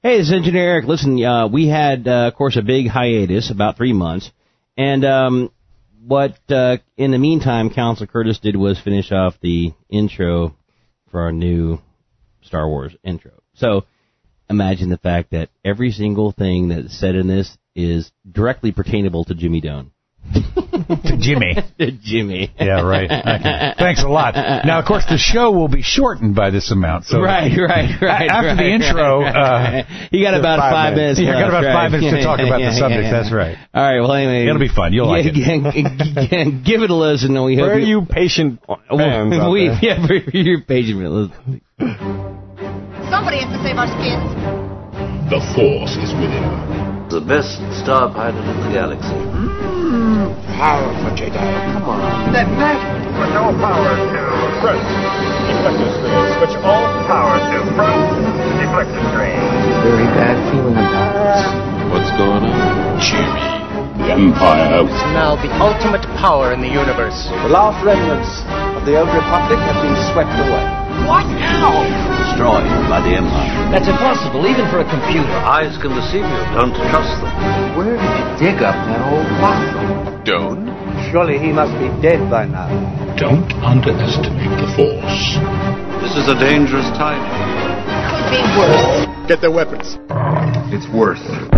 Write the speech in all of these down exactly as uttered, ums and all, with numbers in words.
Hey, this is Engineer Eric. Listen, uh, we had, uh, of course, a big hiatus, about three months. And um, what, uh, in the meantime, Counselor Curtis did was finish off the intro for our new Star Wars intro. So imagine the fact that every single thing that's said in this is directly pertainable to Jimmy Doan. To Jimmy. To Jimmy. Yeah, right. Okay. Thanks a lot. Now, of course, the show will be shortened by this amount. So right, right, right. After right, the intro, right, right. Uh, you got about five, five minutes. You got about right. five minutes to talk about the subject. That's right. All right. Well, anyway, it'll be fun. You'll like it. Give it a listen. We hope Where are you, you patient fans out we, there? Yeah, you're patient. Listen. Somebody has to save our skins. The Force is within her. The best star pilot in the galaxy. Mmm, powerful Jedi. Come on. That magic. Switch all power to front deflector screen. Switch all power to front deflector screen. Very bad feeling about this. What's going on? Jimmy, the Empire. It's now the ultimate power in the universe. The last remnants of the old Republic have been swept away. What now? Destroyed by the Empire. That's impossible, even for a computer. Your eyes can deceive you. Don't trust them. Where did you dig up that old fossil? Doan? Surely he must be dead by now. Don't underestimate the Force. This is a dangerous time. Could be worse. Get their weapons. It's worse.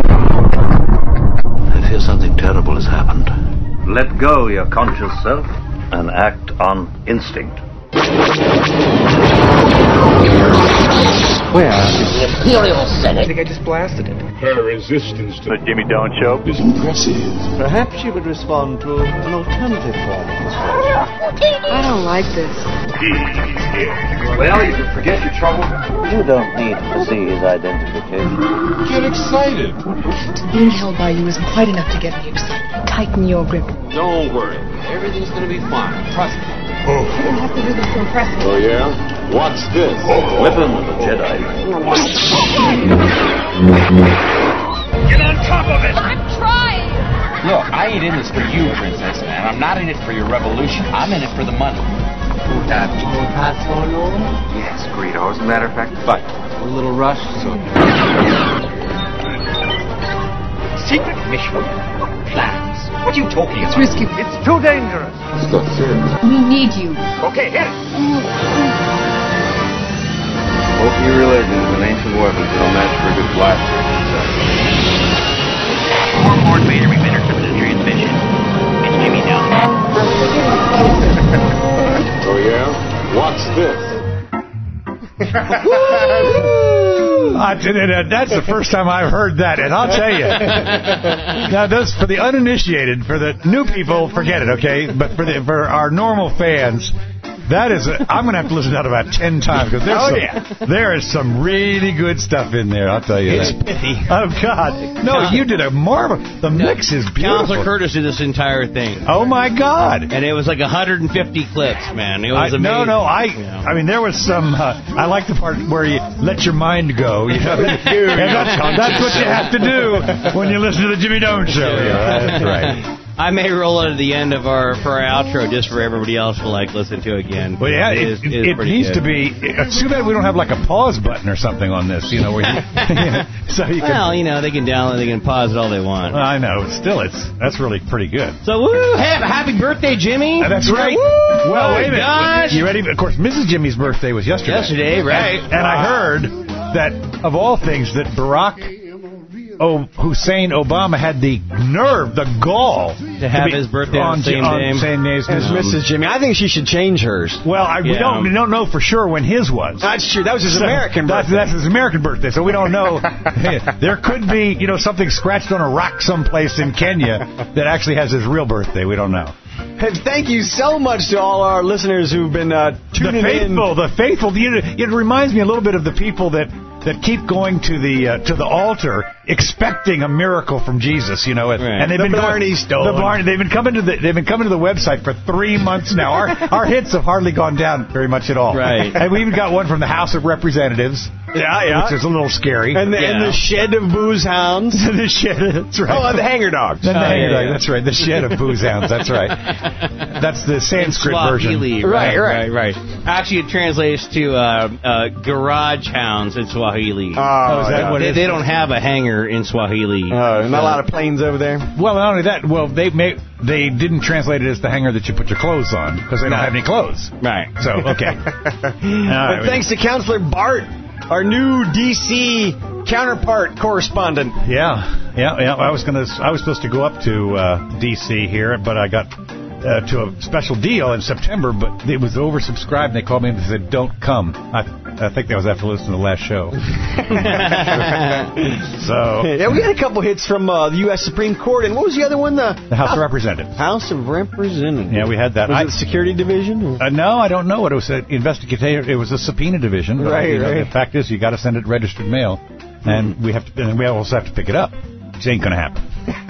I fear something terrible has happened. Let go your conscious self and act on instinct. Where? The Imperial Senate. I think I just blasted it. Her resistance to The Jimmy Doan Show is impressive. Perhaps she would respond to an alternative form of persuasion. I don't like this. He's here. Well, you can forget your trouble. You don't need disease identification. Get excited. Being held by you isn't quite enough to get me excited. Tighten your grip. Don't worry. Everything's going to be fine. Trust me. You don't have to do this to impress me. Oh, yeah? What's this? Weapon of the Jedi. Get on top of it! I'm trying. Look, I ain't in this for you, Princess, and I'm not in it for your revolution. I'm in it for the money. Yes, Greedo. As a matter of fact, But a little rushed, so... Secret mission. Plans. What are you talking It's about? risky. It's too dangerous. It's not serious. We need you. Okay, hit it. Wookiee religion is an ancient weapon, no match for a good blaster. Warboard Vader, we've intercepted the transmission. It's Jimmy Doan. Oh, yeah? What's this? Uh, that's the first time I've heard that, and I'll tell you. Now, those for the uninitiated, for the new people, forget it, okay? But for the for our normal fans, that is, a, I'm going to have to listen to that about ten times because there's Oh, some, yeah. there is some really good stuff in there. I'll tell you It's that. pithy. Oh God, no, you did a marvel. The mix is beautiful. Counselor Curtis did this entire thing. Oh my God. And it was like one hundred fifty clips, man. It was I, amazing. no, no, I, Yeah. I mean, there was some. Uh, I like the part where you let your mind go. You know, and that's, that's what you have to do when you listen to the Jimmy Doan Show. Yeah, that's right. I may roll it at the end of our for our outro just for everybody else to like listen to again. Well, yeah, it, is, it, is it needs good. to be. It's too bad we don't have like a pause button or something on this. You know, where you, so you Well, can. you know, they can download, they can pause it all they want. Well, I know. Still, it's that's really pretty good. So, woo! Have a happy birthday, Jimmy! And that's right. Woo! Well, Oh, wait a minute. gosh! You ready? Of course, Missus Jimmy's birthday was yesterday. Yesterday, right? And, and I heard that of all things, that Barack Oh, Hussein Obama had the nerve, the gall To have be his birthday on the same on day. same day as As Missus Jimmy, I think she should change hers. Well, I, we Yeah. don't we don't know for sure when his was. That's true. That was his So, American that's, birthday. That's his American birthday, so we don't know. There could be, you know, something scratched on a rock someplace in Kenya that actually has his real birthday. We don't know. And thank you so much to all our listeners who've been uh, The tuning faithful, the faithful. You know, it reminds me a little bit of the people that. that keep going to the uh, to the altar expecting a miracle from Jesus, you know, and, Right. and they've The been Barney going, Stone. the Barney. They've been coming to the they've been coming to the website for three months now. Our our hits have hardly gone down very much at all. Right. And we even got one from the House of Representatives. Yeah, yeah. Which is a little scary. And the, Yeah. and the shed of booze hounds. the shed, that's right. Oh, and the hanger dogs. The Oh, hanger yeah, dog, yeah. that's right. The shed of booze hounds, that's right. That's the Sanskrit Swahili, version. right, right, right, right. Actually, it translates to uh, uh, garage hounds in Swahili. Oh, is that yeah. what they, it is? they don't have a hanger in Swahili. Uh, not a lot of planes over there. Well, not only that, well, they may, they didn't translate it as the hanger that you put your clothes on because they don't have any clothes. Right. So, okay. But thanks to Counselor Bart, our new D C counterpart correspondent. Yeah, yeah, yeah. I was gonna, I was supposed to go up to uh, D C here, but I got uh, to a special deal in September, but it was oversubscribed, and they called me and said, "Don't come." I, I think that was after listening to the last show. So Yeah, we had a couple hits from uh, the U S Supreme Court, and what was the other one? The, the House of Representatives. House of Representatives. Yeah, we had that. Was I, it the Security Division? Or? Uh, no, I don't know what it was. An investigator. It was a subpoena division. But, Right, you know, right. The fact is, you got to send it registered mail, and we have to. And we also have to pick it up. Which ain't gonna happen.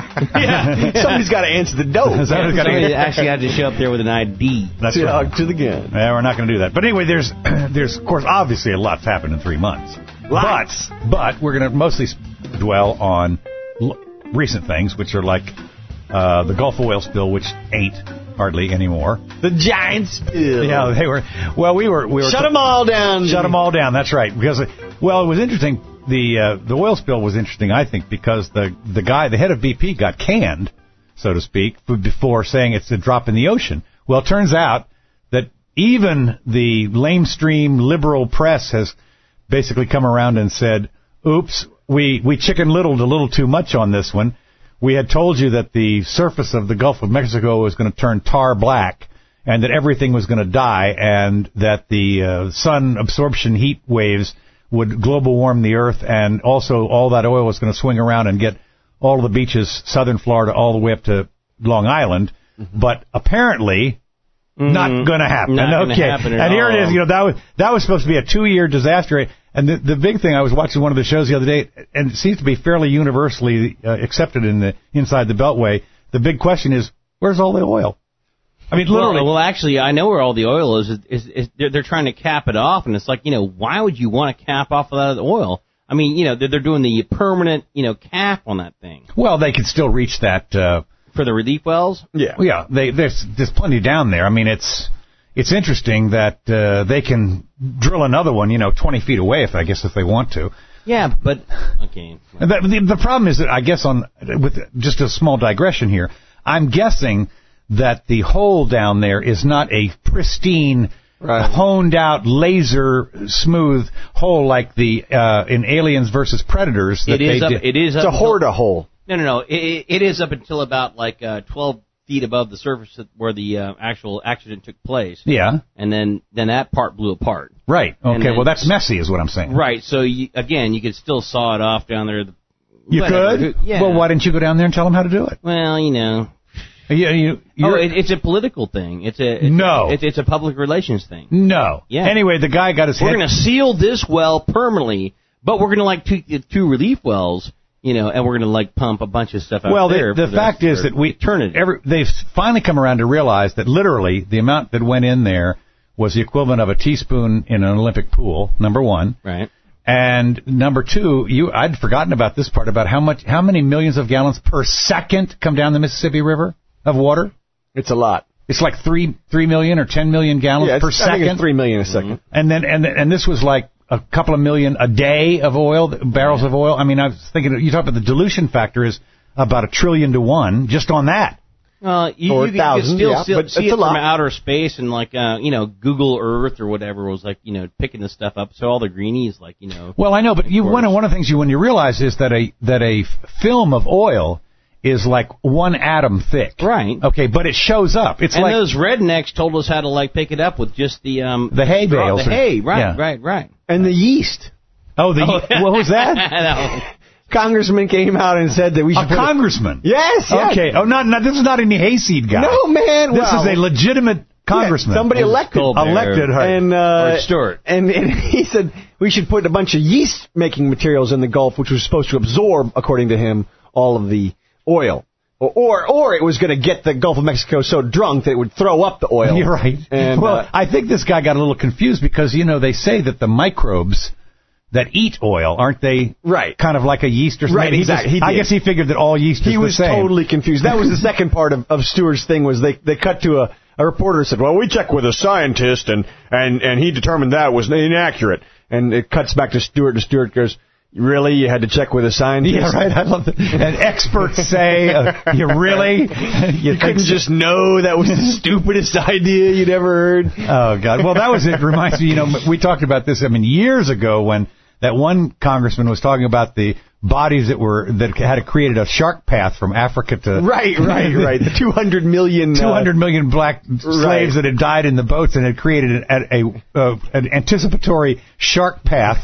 Yeah, somebody's got to answer the dope. Somebody's gotta Somebody answer- actually had to show up there with an I D. That's to, right. uh, to the gun. Yeah, we're not going to do that. But anyway, there's, there's of course, obviously a lot's happened in three months. Lots. But, but we're going to mostly dwell on l- recent things, which are like uh, the Gulf oil spill, which ain't hardly anymore. The giant spill. Yeah, they were. Well, we were. We were Shut them all down. Shut them all down. That's right. Because, well, it was interesting. The uh, the oil spill was interesting, I think, because the the guy, the head of B P, got canned, so to speak, before saying it's a drop in the ocean. Well, it turns out that even the lamestream liberal press has basically come around and said, "Oops, we we chicken littled a little too much on this one. We had told you that the surface of the Gulf of Mexico was going to turn tar black, and that everything was going to die, and that the uh, sun absorption heat waves would global warm the earth, and also all that oil was going to swing around and get all of the beaches, southern Florida, all the way up to Long Island." Mm-hmm. But apparently, mm-hmm. not going to happen. Not okay, gonna happen at and here all. it is. You know, that was that was supposed to be a two-year disaster. And the, the big thing, I was watching one of the shows the other day, and it seems to be fairly universally uh, accepted in the inside the Beltway. The big question is, where's all the oil? I mean, literally. Well, well, actually, I know where all the oil is. Is, is, is they're, they're trying to cap it off, and it's like, you know, why would you want to cap off of that oil? I mean, you know, they're, they're doing the permanent, you know, cap on that thing. Well, they could still reach that uh, for the relief wells. Yeah, well, yeah. They, there's there's plenty down there. I mean, it's it's interesting that uh, they can drill another one, you know, twenty feet away, if I guess if they want to. Yeah, but okay. The, the, the problem is that I guess on with just a small digression here, I'm guessing that the hole down there is not a pristine, right. honed out, laser smooth hole like the uh, in Aliens versus Predators. That It is they up. did. It is it's up a Horta hole. No, no, no. It, it is up until about like uh, twelve feet above the surface where the uh, actual accident took place. Yeah. And then, then that part blew apart. Right. Okay. Then, well, that's messy, is what I'm saying. Right. So you, again, you could still saw it off down there. You Whatever. could. Yeah. Well, why didn't you go down there and tell them how to do it? Well, you know. You, you, oh, it, it's a political thing. It's a it's, no. It's, it's a public relations thing. No. Yeah. Anyway, the guy got his. We're head... going to seal this well permanently, but we're going to like two, two relief wells, you know, and we're going to like pump a bunch of stuff out well, there. Well, the, the fact is that we eternity. Every, they've finally come around to realize that literally the amount that went in there was the equivalent of a teaspoon in an Olympic pool. Number one. Right. And number two, you I'd forgotten about this part about how much, how many millions of gallons per second come down the Mississippi River of water. It's a lot. It's like three three million or ten million gallons yeah, per I second. think it's three million a second. Mm-hmm. And then and and this was like a couple of million a day of oil, barrels yeah. of oil. I mean, I was thinking you talk about the dilution factor is about a trillion to one just on that. Well, you, or you, you thousand, could still yeah, see, but see it's it a lot. from outer space, and like uh, you know, Google Earth or whatever was like, you know, picking this stuff up. So all the greenies, like, you know. Well, I know, but you one of one of the things you when you realize is that a that a film of oil is like one atom thick. Right. Okay, but it shows up. It's and like those rednecks told us how to like pick it up with just the um the hay straw, bales. The or, hay, right, yeah. right, right. And the yeast. Oh, the Oh. what was that? No. Congressman came out and said that we should a put congressman. A, yes, yes. Okay. Oh, not, not this is not any hayseed guy. No, man. This well, is a legitimate congressman. Yeah, somebody elected. Elected her. And, uh, or Stewart. And, and he said we should put a bunch of yeast-making materials in the Gulf, which was supposed to absorb, according to him, all of the oil. Or, or, or it was going to get the Gulf of Mexico so drunk that it would throw up the oil. You're right. And, well, uh, I think this guy got a little confused because, you know, they say that the microbes that eat oil, aren't they? Right. Kind of like a yeast or something. Right, He exactly. just- He I did. guess he figured that all yeast is He was the same. totally confused. That was the second part of, of Stewart's thing was they, they cut to a, a reporter who said, well, we checked with a scientist and, and, and he determined that was inaccurate. And it cuts back to Stewart and Stewart goes, really? You had to check with a scientist? Yeah, right. I love that. And experts say, uh, you really? You, You couldn't just know that was the stupidest idea you'd ever heard? Oh, God. Well, that was it. Reminds me, you know, we talked about this, I mean, years ago when that one congressman was talking about the bodies that were that had created a shark path from Africa to... Right, right, right. The two hundred million... two hundred million black right. slaves that had died in the boats and had created an, a, a, an anticipatory shark path.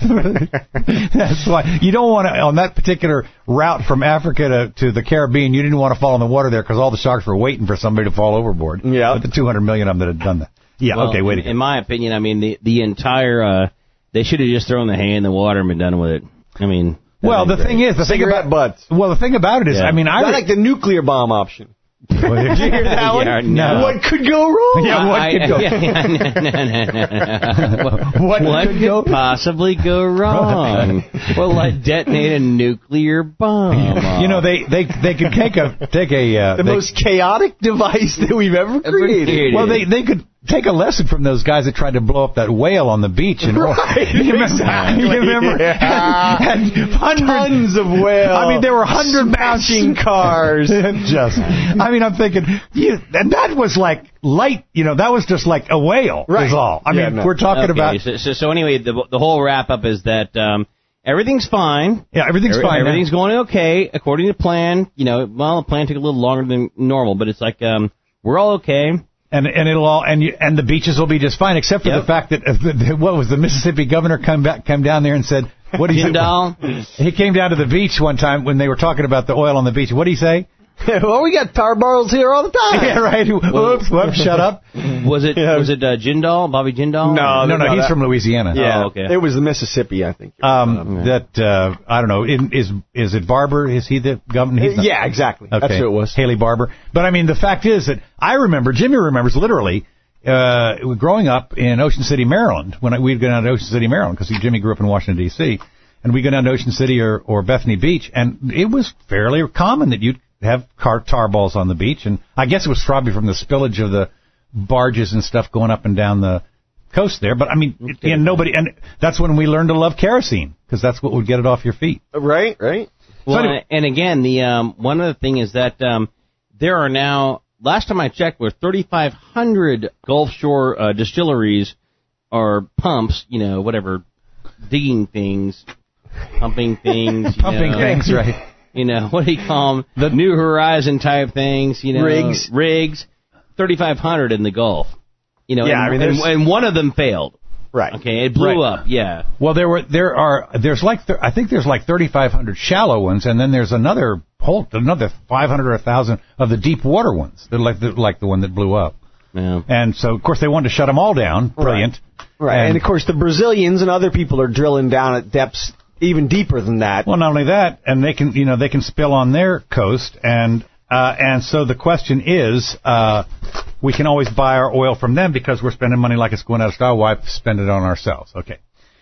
That's why you don't want to, on that particular route from Africa to, to the Caribbean, you didn't want to fall in the water there because all the sharks were waiting for somebody to fall overboard. Yeah. But the two hundred million of them that had done that. Yeah, Well, okay, wait a in, in my opinion, I mean, the, the entire... Uh, they should have just thrown the hay in the water and been done with it. I mean... Well, the thing is, the thing Cigarette about butts. well, the thing about it is, Yeah. I mean, I I re- like the nuclear bomb option. Did you hear that one? Yeah, no. What could go wrong? Yeah, what I- could go? yeah, yeah, no, no, no, no, no. What What could could go- possibly go wrong? Well, like detonate a nuclear bomb. You know, they they they could take a take a uh, The they- most chaotic device that we've ever created. created. Well, they they could take a lesson from those guys that tried to blow up that whale on the beach. And Right, you remember? exactly. You remember? Yeah. And hundreds Tons of whale. I mean, there were hundred smashing cars. just, I mean, I'm thinking, you, and that was like light. You know, that was just like a whale. Right. Is all. I Yeah, mean, no. we're talking Okay, about. So, so, so anyway, the the whole wrap up is that um, everything's fine. Yeah, everything's Every- fine. Everything's going okay according to plan. You know, well, the plan took a little longer than normal, but it's like um, we're all okay. And and it'll all and you, and the beaches will be just fine, except for Yep. the fact that uh, the, the, what was the Mississippi governor come back come down there and said, what do you Jindal. He came down to the beach one time when they were talking about the oil on the beach. What did he say? Well, we got tar barrels here all the time. Yeah, right. Whoops, whoops, shut up. Was it was it uh, Jindal, Bobby Jindal? No, No, no, he's that- from Louisiana. Yeah, Oh, okay. it was the Mississippi, I think. Um, that uh, I don't know. In, is is it Barber? Is he the governor? He's not- yeah, exactly. Okay. That's who it was. Haley Barber. But I mean, the fact is that I remember. Jimmy remembers literally. Uh, growing up in Ocean City, Maryland, when I, we'd go down to Ocean City, Maryland, because Jimmy grew up in Washington, D C, and we'd go down to Ocean City or, or Bethany Beach, and it was fairly common that you'd have car tar balls on the beach, and I guess it was probably from the spillage of the barges and stuff going up and down the coast there, but I mean, okay. and nobody, and that's when we learned to love kerosene, because that's what would get it off your feet. Right, right. Well, So anyway- and again, the um, one other thing is that um, there are now, last time I checked, were thirty-five hundred Gulf Shore uh, distilleries or pumps, you know, whatever, digging things, pumping things, you Pumping know, things, right. You know, what do you call them? The New Horizon type things, you know. Rigs. Rigs. thirty-five hundred in the Gulf. You know, Yeah, and, I mean, and, there's- and one of them failed. Right. Okay, it blew Right. up, yeah. Well, there were there are there's like th- I think there's like thirty-five hundred shallow ones, and then there's another whole another five hundred or one thousand of the deep water ones. They're like the, like the one that blew up. Yeah. And so, of course, they wanted to shut them all down. Brilliant. Right. And, and of course, the Brazilians and other people are drilling down at depths even deeper than that. Well, not only that, and they can, you know, they can spill on their coast, and uh, and so the question is, uh, we can always buy our oil from them because we're spending money like it's going out of style. Why spend it on ourselves? Okay.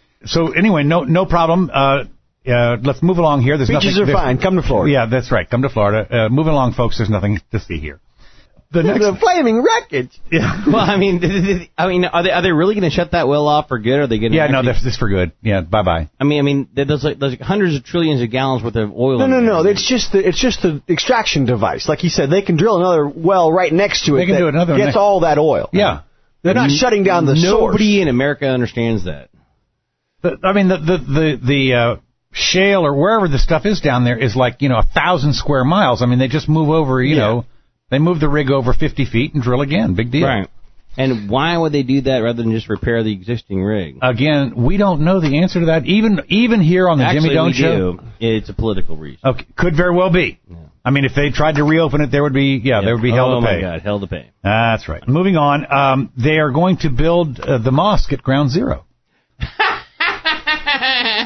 So anyway, no no problem. Uh, uh, let's move along here. There's Beaches nothing, are fine. Come to Florida. Yeah, that's right. Come to Florida. Uh, moving along, folks. There's nothing to see here. The next, the flaming wreckage. Yeah. Well, I mean, I mean, are they are they really going to shut that well off for good? Or are they going to? Yeah, no, this is for good. Yeah, bye bye. I mean, I mean, there's like there's like hundreds of trillions of gallons worth of oil. No, in no, there. no. It's just the it's just the extraction device. Like you said, they can drill another well right next to it. They can that do another one gets next- all that oil. Yeah. They're not N- shutting down the Nobody source. in America understands that. The, I mean, the the the, the uh, shale or wherever the stuff is down there is like, you know, a thousand square miles. I mean, they just move over, you Yeah. know, they move the rig over fifty feet and drill again. Big deal. Right. And why would they do that rather than just repair the existing rig? Again, we don't know the answer to that. Even even here on the Actually, Jimmy Don't we Show. do. It's a political reason. Okay, could very well be. Yeah. I mean, if they tried to reopen it, there would be, yeah, there would be hell oh to pay. my God, hell to pay. That's right. Moving on, um, they are going to build uh, the mosque at Ground Zero.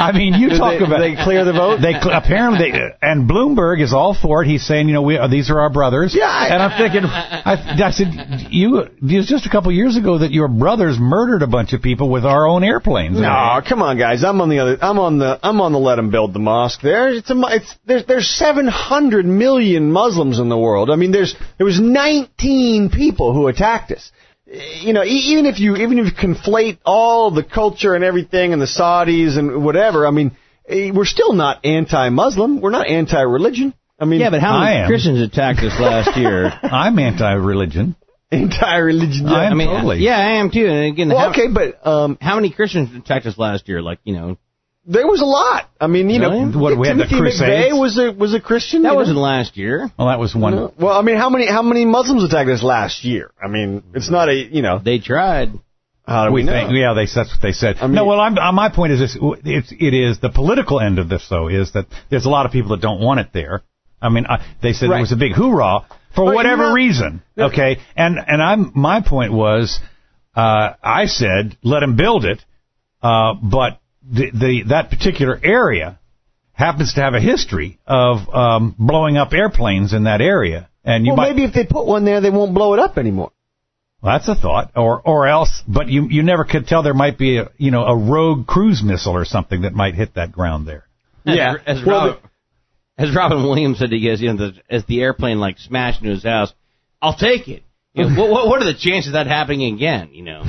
I mean, you Did talk they, about they clear the vote. They cl- apparently, they, and Bloomberg is all for it. He's saying, you know, we uh, these are our brothers. Yeah, I, and I'm thinking, I, I said, you. It was just a couple years ago that your brothers murdered a bunch of people with our own airplanes. No, come on, guys. I'm on the other. I'm on the. I'm on the let them build the mosque. There, it's a. It's there's there's seven hundred million Muslims in the world. I mean, there's there was nineteen people who attacked us. You know, even if you even if you conflate all the culture and everything and the Saudis and whatever, I mean, we're still not anti-Muslim. We're not anti-religion. I mean, yeah, but how many Christians attacked us last year? I'm anti-religion. Anti-religion. Yeah, I am I mean, totally. Yeah, I am too. And again, well, how, okay, but um, how many Christians attacked us last year? Like, you know, there was a lot. I mean, you really? know, what we had Timothy the Crusades. McVeigh was a was a Christian. That you wasn't know? last year. Well, that was one. No. Well, I mean, how many how many Muslims attacked us last year? I mean, it's not a you know. They tried. How do we, we know? think, yeah, they, that's what they said. I mean, no, well, I'm, uh, my point is this: it's, it is the political end of this, though, is that there's a lot of people that don't want it there. I mean, uh, they said right. it was a big hoorah for but whatever you know, reason. Okay, and and I'm my point was, uh, I said let them build it, uh, but the, the that particular area happens to have a history of um, blowing up airplanes in that area, and you well, might, maybe if they put one there, they won't blow it up anymore. Well, that's a thought, or or else, but you you never could tell there might be a you know a rogue cruise missile or something that might hit that ground there. Yeah, as, as, well, Robin, as Robin Williams said, he goes, you know, the, as the airplane like smashed into his house, I'll take it. You know, what, what are the chances of that happening again? You know.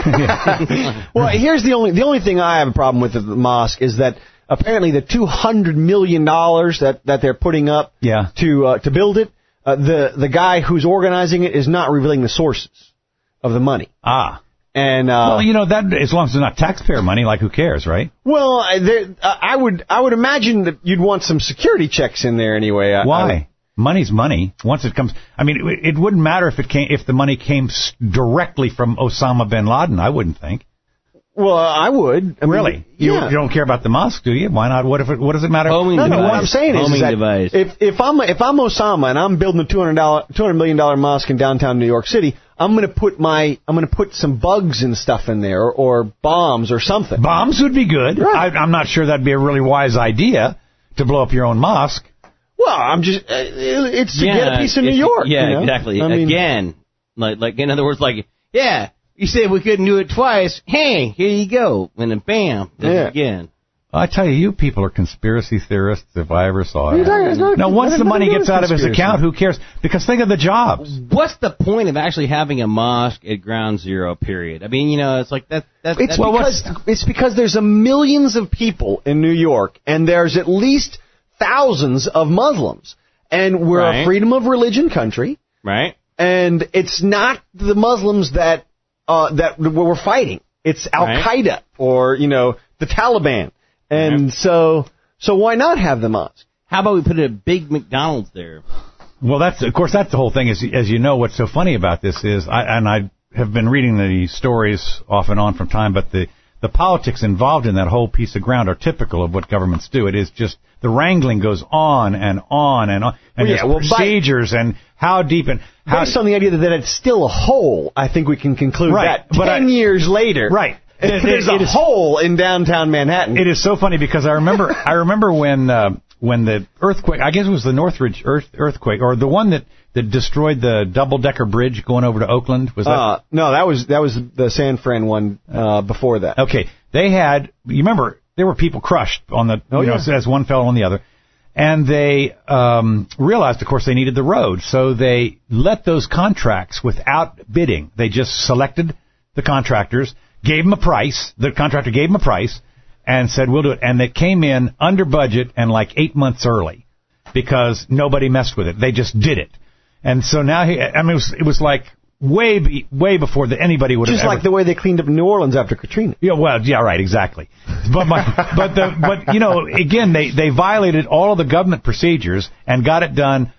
Well, here's the only the only thing I have a problem with the mosque is that apparently the two hundred million dollars that that they're putting up yeah. to uh, to build it, uh, the the guy who's organizing it is not revealing the sources of the money. Ah. And uh, well, you know that as long as it's not taxpayer money, like who cares, right? Well, I- there, uh, I would I would imagine that you'd want some security checks in there anyway. I, Why? I, Money's money. Once it comes, I mean, it, it wouldn't matter if it came if the money came s- directly from Osama bin Laden. I wouldn't think. Well, I would. I mean, Really? You, yeah. you don't care about the mosque, do you? Why not? What if it? What does it matter? Homing No, no. device. What I'm saying is, is Homing that device. if if I'm if I'm Osama and I'm building a two hundred dollar two hundred million dollar mosque in downtown New York City, I'm going to put my I'm going to put some bugs and stuff in there, or, or bombs or something. Bombs would be good. Right. I, I'm not sure that'd be a really wise idea to blow up your own mosque. Well, I'm just uh, it's to yeah, get a piece of New it's- York. Yeah, you know? exactly. I mean, Again, like like in other words, like yeah, you said we couldn't do it twice. Hey, here you go, and then bam, does Yeah. it again. I tell you, you people are conspiracy theorists if I ever saw What are you it. talking- it's not- Now, once nothing the money to do gets with out of his conspiracy. account, who cares? Because think of the jobs. What's the point of actually having a mosque at Ground Zero? Period. I mean, you know, it's like that. that It's that's, well, because it's because there's a millions of people in New York, and there's at least thousands of Muslims, and we're Right. a freedom of religion country, right. and it's not the Muslims that uh, that we're fighting. It's Al Qaeda or you know the Taliban, and Right. so so why not have the mosque? How about we put a big McDonald's there? Well, that's of course that's the whole thing. Is as you know, what's so funny about this is, I, and I have been reading the stories off and on from time, but the the politics involved in that whole piece of ground are typical of what governments do. It is just the wrangling goes on and on and on, and Well, yeah, there's well, by- procedures and how deep and how. Based on the idea that it's still a hole, I think we can conclude Right, that but ten I- years later, Right. It- there's it- a it is- hole in downtown Manhattan. It is so funny because I remember I remember when uh, when the earthquake, I guess it was the Northridge earth, earthquake, or the one that, that destroyed the double decker bridge going over to Oakland. Was that? Uh, no, that was that was the San Fran one uh, before that. Okay, they had. You remember there were people crushed on the Oh, you know yeah. as one fell on the other, and they um, realized, of course, they needed the road, so they let those contracts without bidding. They just selected the contractors, gave them a price. The contractor gave them a price, and said, "We'll do it." And they came in under budget and like eight months early because nobody messed with it. They just did it, and so now he. I mean, it was, it was like way be, way before that anybody would have Just ever. like the way they cleaned up New Orleans after Katrina. Yeah, well, yeah, right, exactly. But my, but the, but you know, again, they they violated all of the government procedures and got it done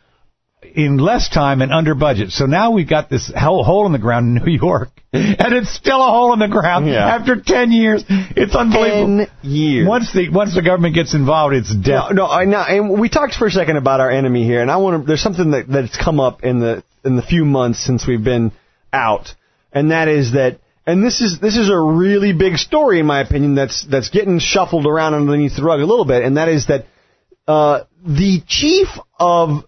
in less time and under budget. So now we've got this hole, hole in the ground in New York, and it's still a hole in the ground Yeah. after ten years. It's unbelievable. Ten years. Once the once the government gets involved, it's death. No, no, I know. And we talked for a second about our enemy here, and I want to. There's something that that's come up in the in the few months since we've been out, and that is that and this is this is a really big story in my opinion that's that's getting shuffled around underneath the rug a little bit, and that is that uh, the chief of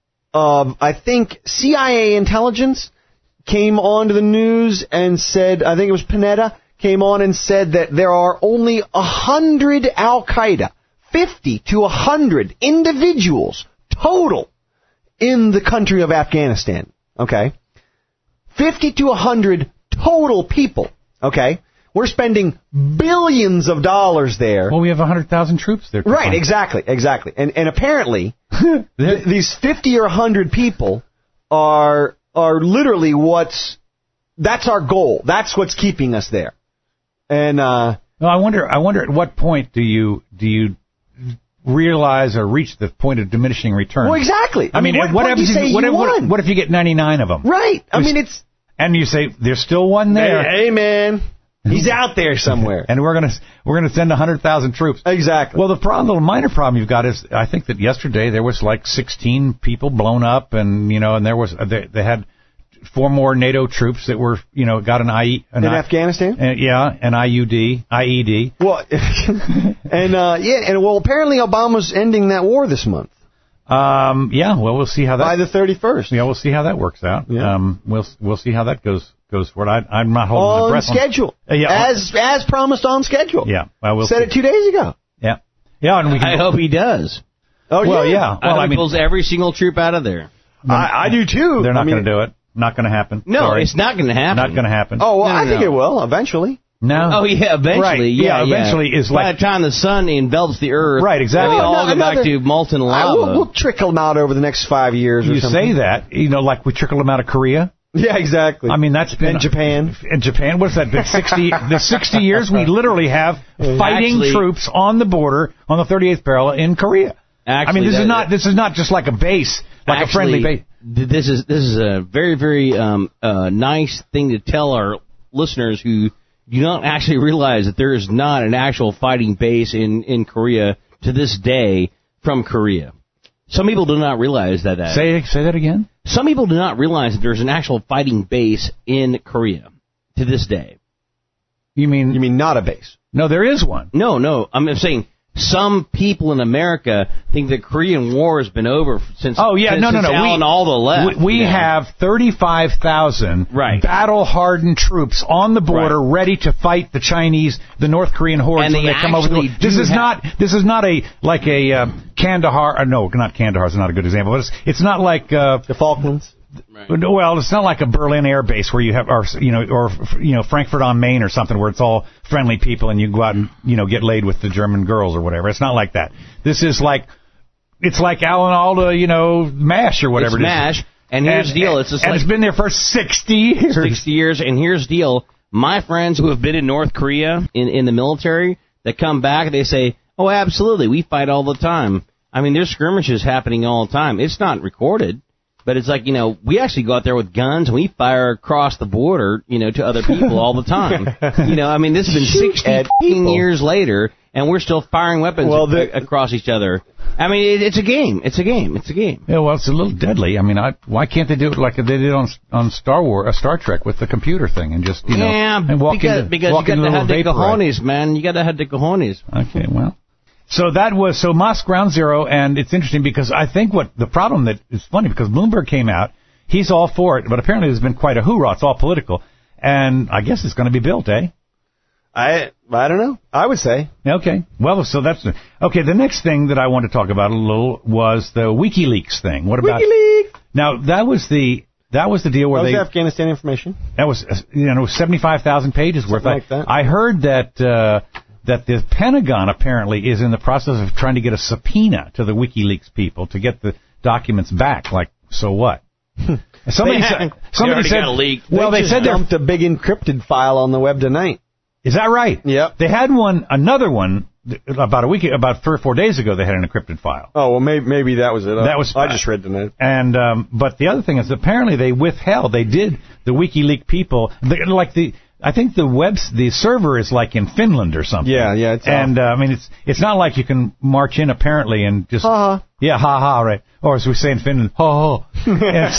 of I think C I A intelligence came on to the news and said, I think it was Panetta, came on and said that there are only a hundred Al-Qaeda, fifty to a hundred individuals total in the country of Afghanistan. Okay, fifty to a hundred total people. Okay, we're spending billions of dollars there. Well, we have a hundred thousand troops there. Right, exactly, exactly, and and apparently th- these fifty or a hundred people are are literally what's that's our goal. That's what's keeping us there. And uh, well, I wonder, I wonder at what point do you do you realize or reach the point of diminishing returns? Well, exactly. I, I mean, mean, what, what, what happens do you if, say what, you what, won? what if you get ninety-nine of them? Right. I mean, it's and you say there's still one there. Hey, hey man, he's out there somewhere, and we're gonna we're gonna send a hundred thousand troops. Exactly. Well, the problem, the minor problem you've got is I think that yesterday there was like sixteen people blown up, and you know, and there was they, they had four more NATO troops that were, you know, got an I E an in I, Afghanistan. Uh, yeah, an I U D, I E D. Well, and uh, yeah, and well, apparently Obama's ending that war this month. Um, yeah, well, we'll see how that by the thirty-first. Yeah, we'll see how that works out. Yeah. Um, we'll we'll see how that goes goes forward. I, I'm not holding on my breath schedule. On, uh, yeah, as as promised on schedule. Yeah, I will. Said see. it two days ago. Yeah, yeah, and we can. I hope he does. Oh well, yeah. yeah. Well, I, I mean, he pulls every single troop out of there. I, I do too. They're not I mean, going to do it. Not going to happen. No, Sorry. it's not going to happen. Not going to happen. Oh, well, no, no, I think no. it will eventually. No. Oh yeah, eventually. Right. Yeah, yeah, eventually yeah. is by like the time the sun envelops the earth. Right, exactly. We Oh, all no, go back another, to molten I, lava. we'll, we'll trickle them out over the next five years. Or you something. say that, you know, like we trickle them out of Korea. Yeah, exactly. I mean, that's been in Japan. In Japan, what's that been? Sixty. The sixty years we literally have fighting Actually, troops on the border on the thirty-eighth parallel in Korea. Actually, I mean, this that, is not this is not just like a base, like actually, a friendly base. This is this is a very very um, uh, nice thing to tell our listeners who do not actually realize that there is not an actual fighting base in, in Korea to this day from Korea. Some people do not realize that. that say say that again. Some people do not realize that there's an actual fighting base in Korea to this day. You mean you mean not a base? No, there is one. No, no. I'm saying some people in America think the Korean War has been over since. Oh yeah, since, no, no, no. Since Alan we, Alda left. We, we you know? have thirty-five thousand right. battle-hardened troops on the border, right. ready to fight the Chinese, the North Korean hordes and when they, they come over. The, this is have, not. This is not a like a uh, Kandahar. Uh, no, not Kandahar is not a good example. But it's, it's not like uh, the Falklands. Right. Well, it's not like a Berlin air base where you have, or you know, or you know, Frankfurt on Main or something where it's all friendly people and you go out and you know get laid with the German girls or whatever. It's not like that. This is like, it's like Alan Alda, you know, MASH or whatever it's it is. MASH, and here's and, the deal. It's just and like, it's been there for sixty years. Sixty years, and here's the deal. My friends who have been in North Korea in in the military that come back, they say, "Oh, absolutely, we fight all the time." I mean, there's skirmishes happening all the time. It's not recorded. But it's like, you know, we actually go out there with guns and we fire across the border, you know, to other people all the time. You know, I mean, this has been sixteen years later, and we're still firing weapons well, the, a- across each other. I mean, it, it's a game. It's a game. It's a game. Yeah, well, it's a little deadly. I mean, I, why can't they do it like they did on on Star Wars, uh, Star Trek with the computer thing and just, you know, yeah, and walk because, into, because walk you got to have the vapor cojones, ride. man. You got to have the cojones. Okay, well. So that was, so Moss Ground Zero, and it's interesting because I think what the problem that is funny because Bloomberg came out, he's all for it, but apparently there's been quite a hoorah. It's all political, and I guess it's going to be built, eh? I I don't know. I would say. Okay. Well, so that's okay. The next thing that I want to talk about a little was the WikiLeaks thing. What about WikiLeaks? Now that was the that was the deal where that was they Afghanistan information. That was you know seventy-five thousand pages worth. Something like that. I heard that. Uh, that the Pentagon apparently is in the process of trying to get a subpoena to the WikiLeaks people to get the documents back. Like, so what? somebody said, somebody said, well, they, they just said they dumped a big encrypted file on the web tonight. Is that right? Yep. They had one, another one, about a week, about three or four days ago. They had an encrypted file. Oh well, maybe maybe that was it. That was. I just read the note. And um, but the other thing is apparently they withheld. They did the WikiLeaks people they, like the I think the webs the server is like in Finland or something. Yeah, yeah. It's and uh, I mean, it's it's not like you can march in apparently and just ha ha. Yeah, ha ha, right? Or as we say in Finland, ha ha. And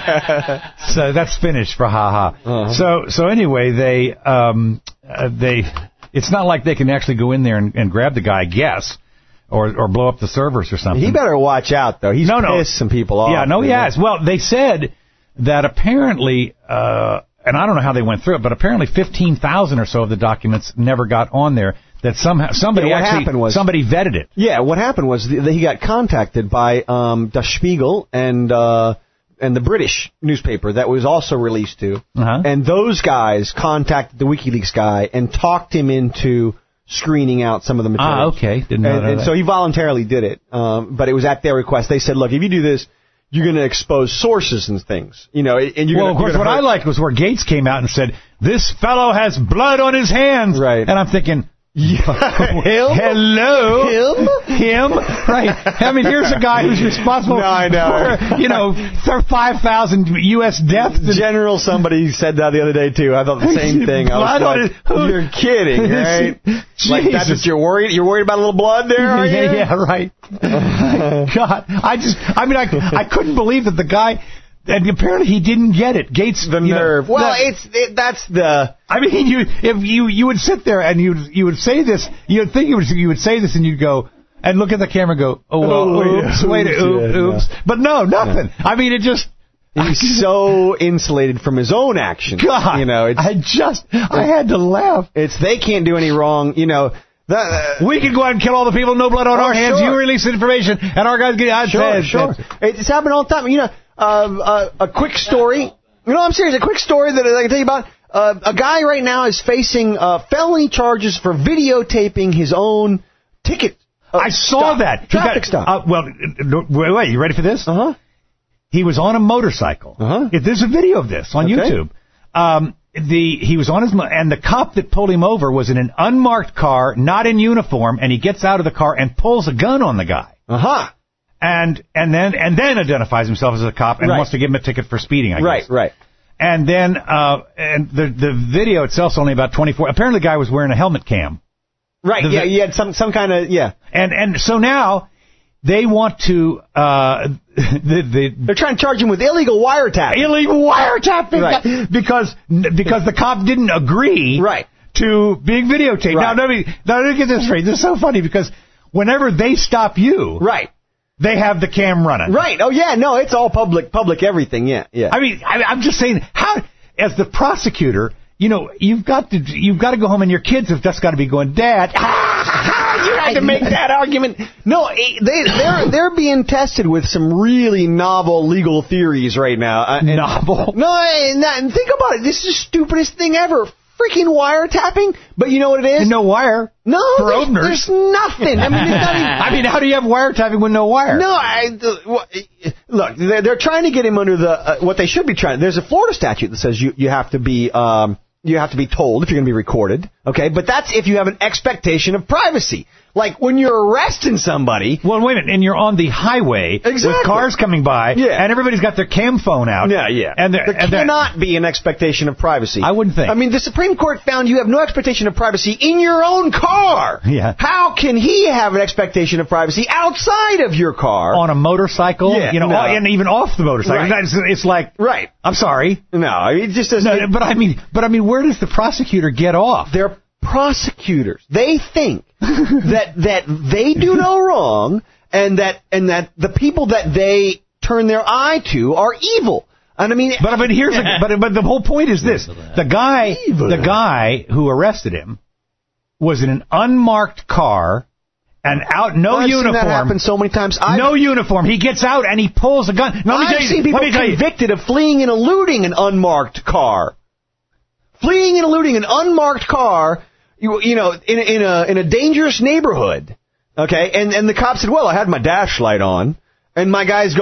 so, so that's Finnish for ha ha. Uh-huh. So so anyway, they um uh, they it's not like they can actually go in there and, and grab the guy, I guess. Or or blow up the servers or something. He better watch out, though. He's no, no. pissed some people off. Yeah, no, he has. Well, they said that apparently, uh, and I don't know how they went through it, but apparently fifteen thousand or so of the documents never got on there. That somehow somebody yeah, what actually happened was, somebody vetted it. Yeah, what happened was that he got contacted by um, Der Spiegel and uh, and the British newspaper that was also released to, uh-huh. and those guys contacted the WikiLeaks guy and talked him into screening out some of the materials. Ah, okay. Didn't know and, that. and so he voluntarily did it, um, but it was at their request. They said, look, if you do this, you're going to expose sources and things. You know, and you're well, gonna, of course, what hurt. I liked was where Gates came out and said, this fellow has blood on his hands. Right. And I'm thinking... Yeah. Him? Hello? Him? Him? Right. I mean, here's a guy who's responsible no, I know. for, you know, five thousand U S deaths. General, somebody said that the other day, too. I thought the same thing. I was like, you're kidding, right? Like, that's what you're worried? You're worried about a little blood there, are you? Yeah, yeah, right. God. I just, I mean, I, I couldn't believe that the guy... And apparently he didn't get it. Gates, the you nerve. Know, well, that, it's it, that's the. I mean, you if you you would sit there and you you would say this, you'd think you would you would say this and you'd go and look at the camera and go, oh, well, oh oops, yeah, wait, oops, oops, yeah, oops. No. But no, nothing. No. I mean, it just. He's so insulated from his own actions. God, you know, it's, I just I had to laugh. It's they can't do any wrong, you know. The, uh, we can go out and kill all the people, no blood on oh, our hands. Sure. You release information, and our guys get out. Sure, said, sure. It's happened all the time. You know, uh, uh, a quick story. You know, I'm serious. A quick story that I can tell you about. Uh, a guy right now is facing uh, felony charges for videotaping his own ticket. Uh, I saw stop. that. Traffic stop. Uh, well, wait, wait. You ready for this? Uh huh. He was on a motorcycle. Uh huh. There's a video of this on okay. YouTube. Um, The he was on his and the cop that pulled him over was in an unmarked car, not in uniform, and he gets out of the car and pulls a gun on the guy. Uh huh. And and then and then identifies himself as a cop and right. wants to give him a ticket for speeding. I right, guess. right. And then uh and the the video itself's only about twenty-four. Apparently, the guy was wearing a helmet cam. Right. The, yeah. He had some some kind of yeah. And and so now. They want to, uh, the, the, they're trying to charge him with illegal wiretapping. Illegal wiretapping, right. because because the cop didn't agree, right. to being videotaped. Right. Now, let me now let me get this straight. This is so funny because whenever they stop you, right, they have the cam running, right. Oh yeah, no, it's all public, public everything. Yeah, yeah. I mean, I, I'm just saying, how as the prosecutor, you know, you've got to you've got to go home and your kids have just got to be going, Dad. Ah! You had to make that argument. No, they they're they're being tested with some really novel legal theories right now. Uh, and, novel? No, and, and think about it. This is the stupidest thing ever. Freaking wiretapping. But you know what it is? No wire. No, for there's, openers. There's nothing. I mean, it's not even, I mean, how do you have wiretapping with no wire? No, I look. They're, they're trying to get him under the uh, what they should be trying. There's a Florida statute that says you you have to be. Um, You have to be told if you're going to be recorded, okay? But that's if you have an expectation of privacy. Like when you're arresting somebody. Well, wait a minute, and you're on the highway exactly. with cars coming by, yeah. and everybody's got their cam phone out. Yeah, yeah. And there and cannot be an expectation of privacy. I wouldn't think. I mean, the Supreme Court found you have no expectation of privacy in your own car. Yeah. How can he have an expectation of privacy outside of your car? On a motorcycle? Yeah, you know, no. and even off the motorcycle. Right. It's, it's like, right. I'm sorry. No, it just doesn't. No, but I mean, but I mean, where does the prosecutor get off? They're prosecutors. They think that that they do no wrong, and that and that the people that they turn their eye to are evil. And I mean, but but here's the, but but the whole point is this: the guy evil. the guy who arrested him was in an unmarked car. And out, no I've uniform. Seen that happen so many times. I've, no uniform. He gets out and he pulls a gun. Now, let me I've tell you, seen people let me tell you. convicted of fleeing and eluding an unmarked car. Fleeing and eluding an unmarked car, you, you know, in, in a in a dangerous neighborhood. Okay, and and the cop said, "Well, I had my dash light on," and my guy's going,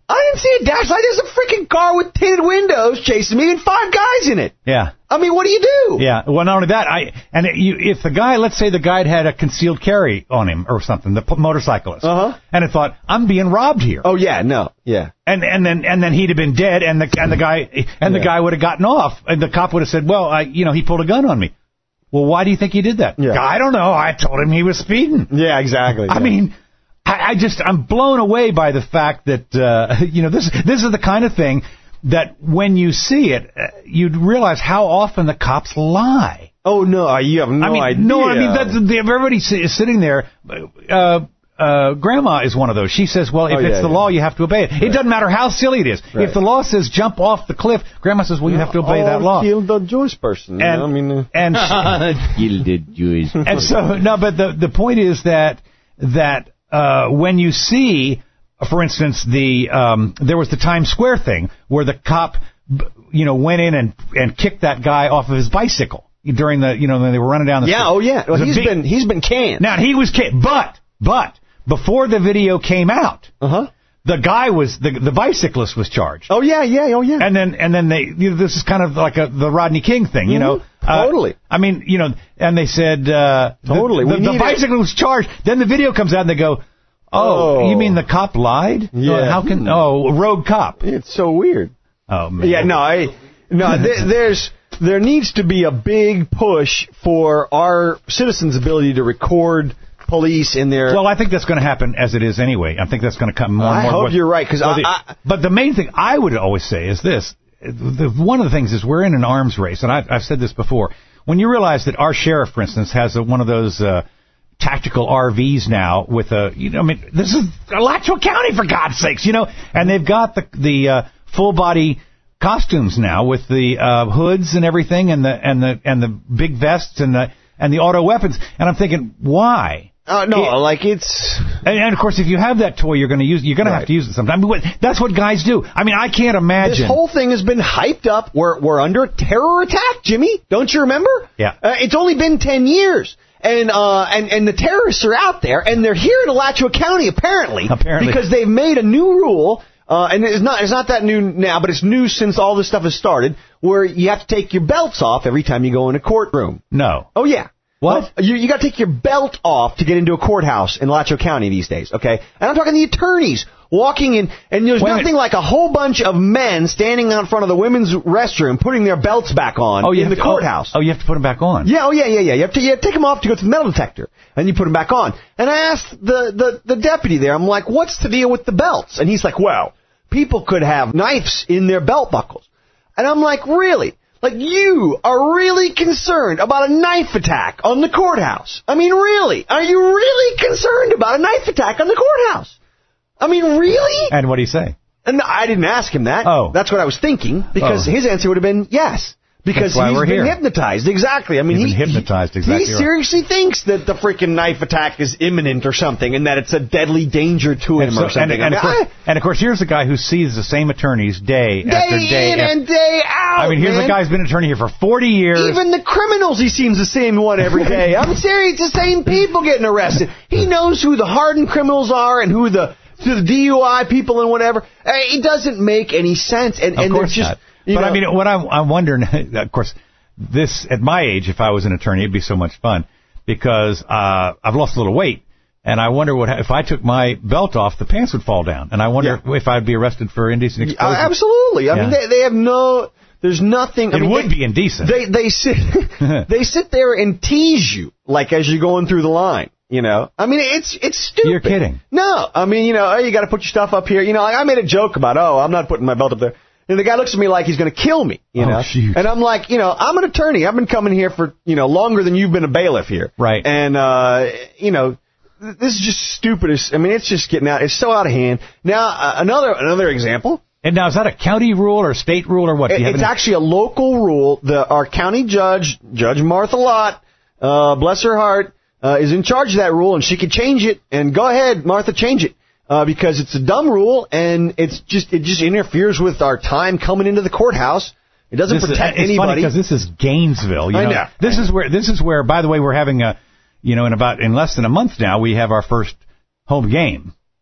I didn't see a dash light. There's a freaking car with tinted windows chasing me and five guys in it. Yeah. I mean, what do you do? Yeah. Well, not only that, I and it, you, if the guy, let's say the guy had a concealed carry on him or something, the p- motorcyclist, uh-huh. and it thought, I'm being robbed here. Oh yeah, no, yeah. And and then and then he'd have been dead, and the and the guy and yeah. the guy would have gotten off, and the cop would have said, well, I, you know, he pulled a gun on me. Well, why do you think he did that? Yeah. I don't know. I told him he was speeding. Yeah, exactly. I yeah. mean. I, I just, I'm blown away by the fact that, uh, you know, this this is the kind of thing that when you see it, uh, you'd realize how often the cops lie. Oh, no, you have no I mean, idea. No, I mean, that's, everybody is sitting there. Uh, uh, Grandma is one of those. She says, well, if oh, yeah, it's the yeah. law, you have to obey it. Right. It doesn't matter how silly it is. Right. If the law says jump off the cliff, Grandma says, well, you have to obey oh, that law. Kill the Jewish person. And, you know? I mean, uh... and kill the Jewish person. And so, no, but the, the point is that, that, Uh, when you see, for instance, the um, there was the Times Square thing where the cop, you know, went in and and kicked that guy off of his bicycle during the, you know, when they were running down the yeah, street. oh yeah, well, he's big, been he's been canned. Now he was canned, but but before the video came out, uh huh, the guy was the the bicyclist was charged. Oh yeah, yeah, oh yeah. And then and then they, you know, this is kind of like a the Rodney King thing, you mm-hmm. know. Uh, totally. I mean, you know, and they said uh, totally. The, the, the bicyclist was charged. Then the video comes out and they go, Oh, oh, you mean the cop lied? Yeah. How can? Oh, rogue cop. It's so weird. Oh man. Yeah, no, I no. th- there's there needs to be a big push for our citizens' ability to record police in their. Well, I think that's going to happen as it is anyway. I think that's going to come more and more. I hope with, you're right, because well, I, I. But the main thing I would always say is this: the, one of the things is we're in an arms race, and I've, I've said this before. When you realize that our sheriff, for instance, has a, one of those. Uh, tactical R Vs now with a, you know, I mean, this is Alachua County, for God's sakes, you know, and they've got the the uh, full body costumes now with the uh, hoods and everything, and the and the and the big vests and the and the auto weapons, and I'm thinking, why? Uh, no, it, like it's, and, and of course, if you have that toy, you're going to use, you're going right. to have to use it sometime. But that's what guys do. I mean, I can't imagine. This whole thing has been hyped up. We're we're under a terror attack, Jimmy. Don't you remember? Yeah. Uh, it's only been ten years. And uh and, and the terrorists are out there, and they're here in Alachua County apparently, apparently. because they've made a new rule, uh, and it's not it's not that new now, but it's new since all this stuff has started, where you have to take your belts off every time you go in a courtroom. No. Oh yeah. What? Well, you you got to take your belt off to get into a courthouse in Alachua County these days, okay? And I'm talking the attorneys walking in, and there's Wait nothing like a whole bunch of men standing out in front of the women's restroom putting their belts back on oh, in the to, courthouse. Oh, oh, you have to put them back on. Yeah, oh yeah, yeah, yeah. You have to, you have to take them off to go to the metal detector, and you put them back on. And I asked the, the, the deputy there, I'm like, what's the deal with the belts? And he's like, well, people could have knives in their belt buckles. And I'm like, really? Like, you are really concerned about a knife attack on the courthouse? I mean, really? Are you really concerned about a knife attack on the courthouse? I mean, really? And what did he say? And I didn't ask him that. Oh. That's what I was thinking, because oh. his answer would have been yes. Because That's why he's we're been here. hypnotized. Exactly. I mean, he's he, been hypnotized. Exactly. He right. seriously thinks that the freaking knife attack is imminent or something, and that it's a deadly danger to him and so, or something. And, and, I mean, of course, I, and of course, here's the guy who sees the same attorneys day, day after day in after, and day out. I mean, here's man. a guy who's been an attorney here for forty years. Even the criminals, he seems the same one every day. I'm serious. The same people getting arrested. He knows who the hardened criminals are and who the the D U I people and whatever. It doesn't make any sense. And, of and course just, not. But know, I mean, what I'm, I'm wondering, of course. This, at my age, if I was an attorney, it'd be so much fun because uh, I've lost a little weight, and I wonder what if I took my belt off, the pants would fall down, and I wonder yeah. if I'd be arrested for indecent exposure. Uh, absolutely. I yeah. mean, they, they have no. There's nothing. It I mean, would they, be indecent. They they sit they sit there and tease you like as you're going through the line. You know, I mean, it's it's stupid. You're kidding. No, I mean, you know, oh, you got to put your stuff up here. You know, like I made a joke about, oh, I'm not putting my belt up there. And the guy looks at me like he's going to kill me, you oh, know. Shoot. And I'm like, you know, I'm an attorney. I've been coming here for, you know, longer than you've been a bailiff here. Right. And, uh, you know, this is just stupid. I mean, it's just getting out. It's so out of hand. Now, uh, another another example. And now, is that a county rule or a state rule or what? Do you it's have any... actually a local rule. The Our county judge, Judge Martha Lott, uh, bless her heart, uh, is in charge of that rule, and she can change it. And go ahead, Martha, change it. Uh, because it's a dumb rule, and it's just it just interferes with our time coming into the courthouse. It doesn't this protect is, it's anybody. Because this is Gainesville. You I know, know. This is where this is where. By the way, we're having a, you know, in about in less than a month now, we have our first home game. Right.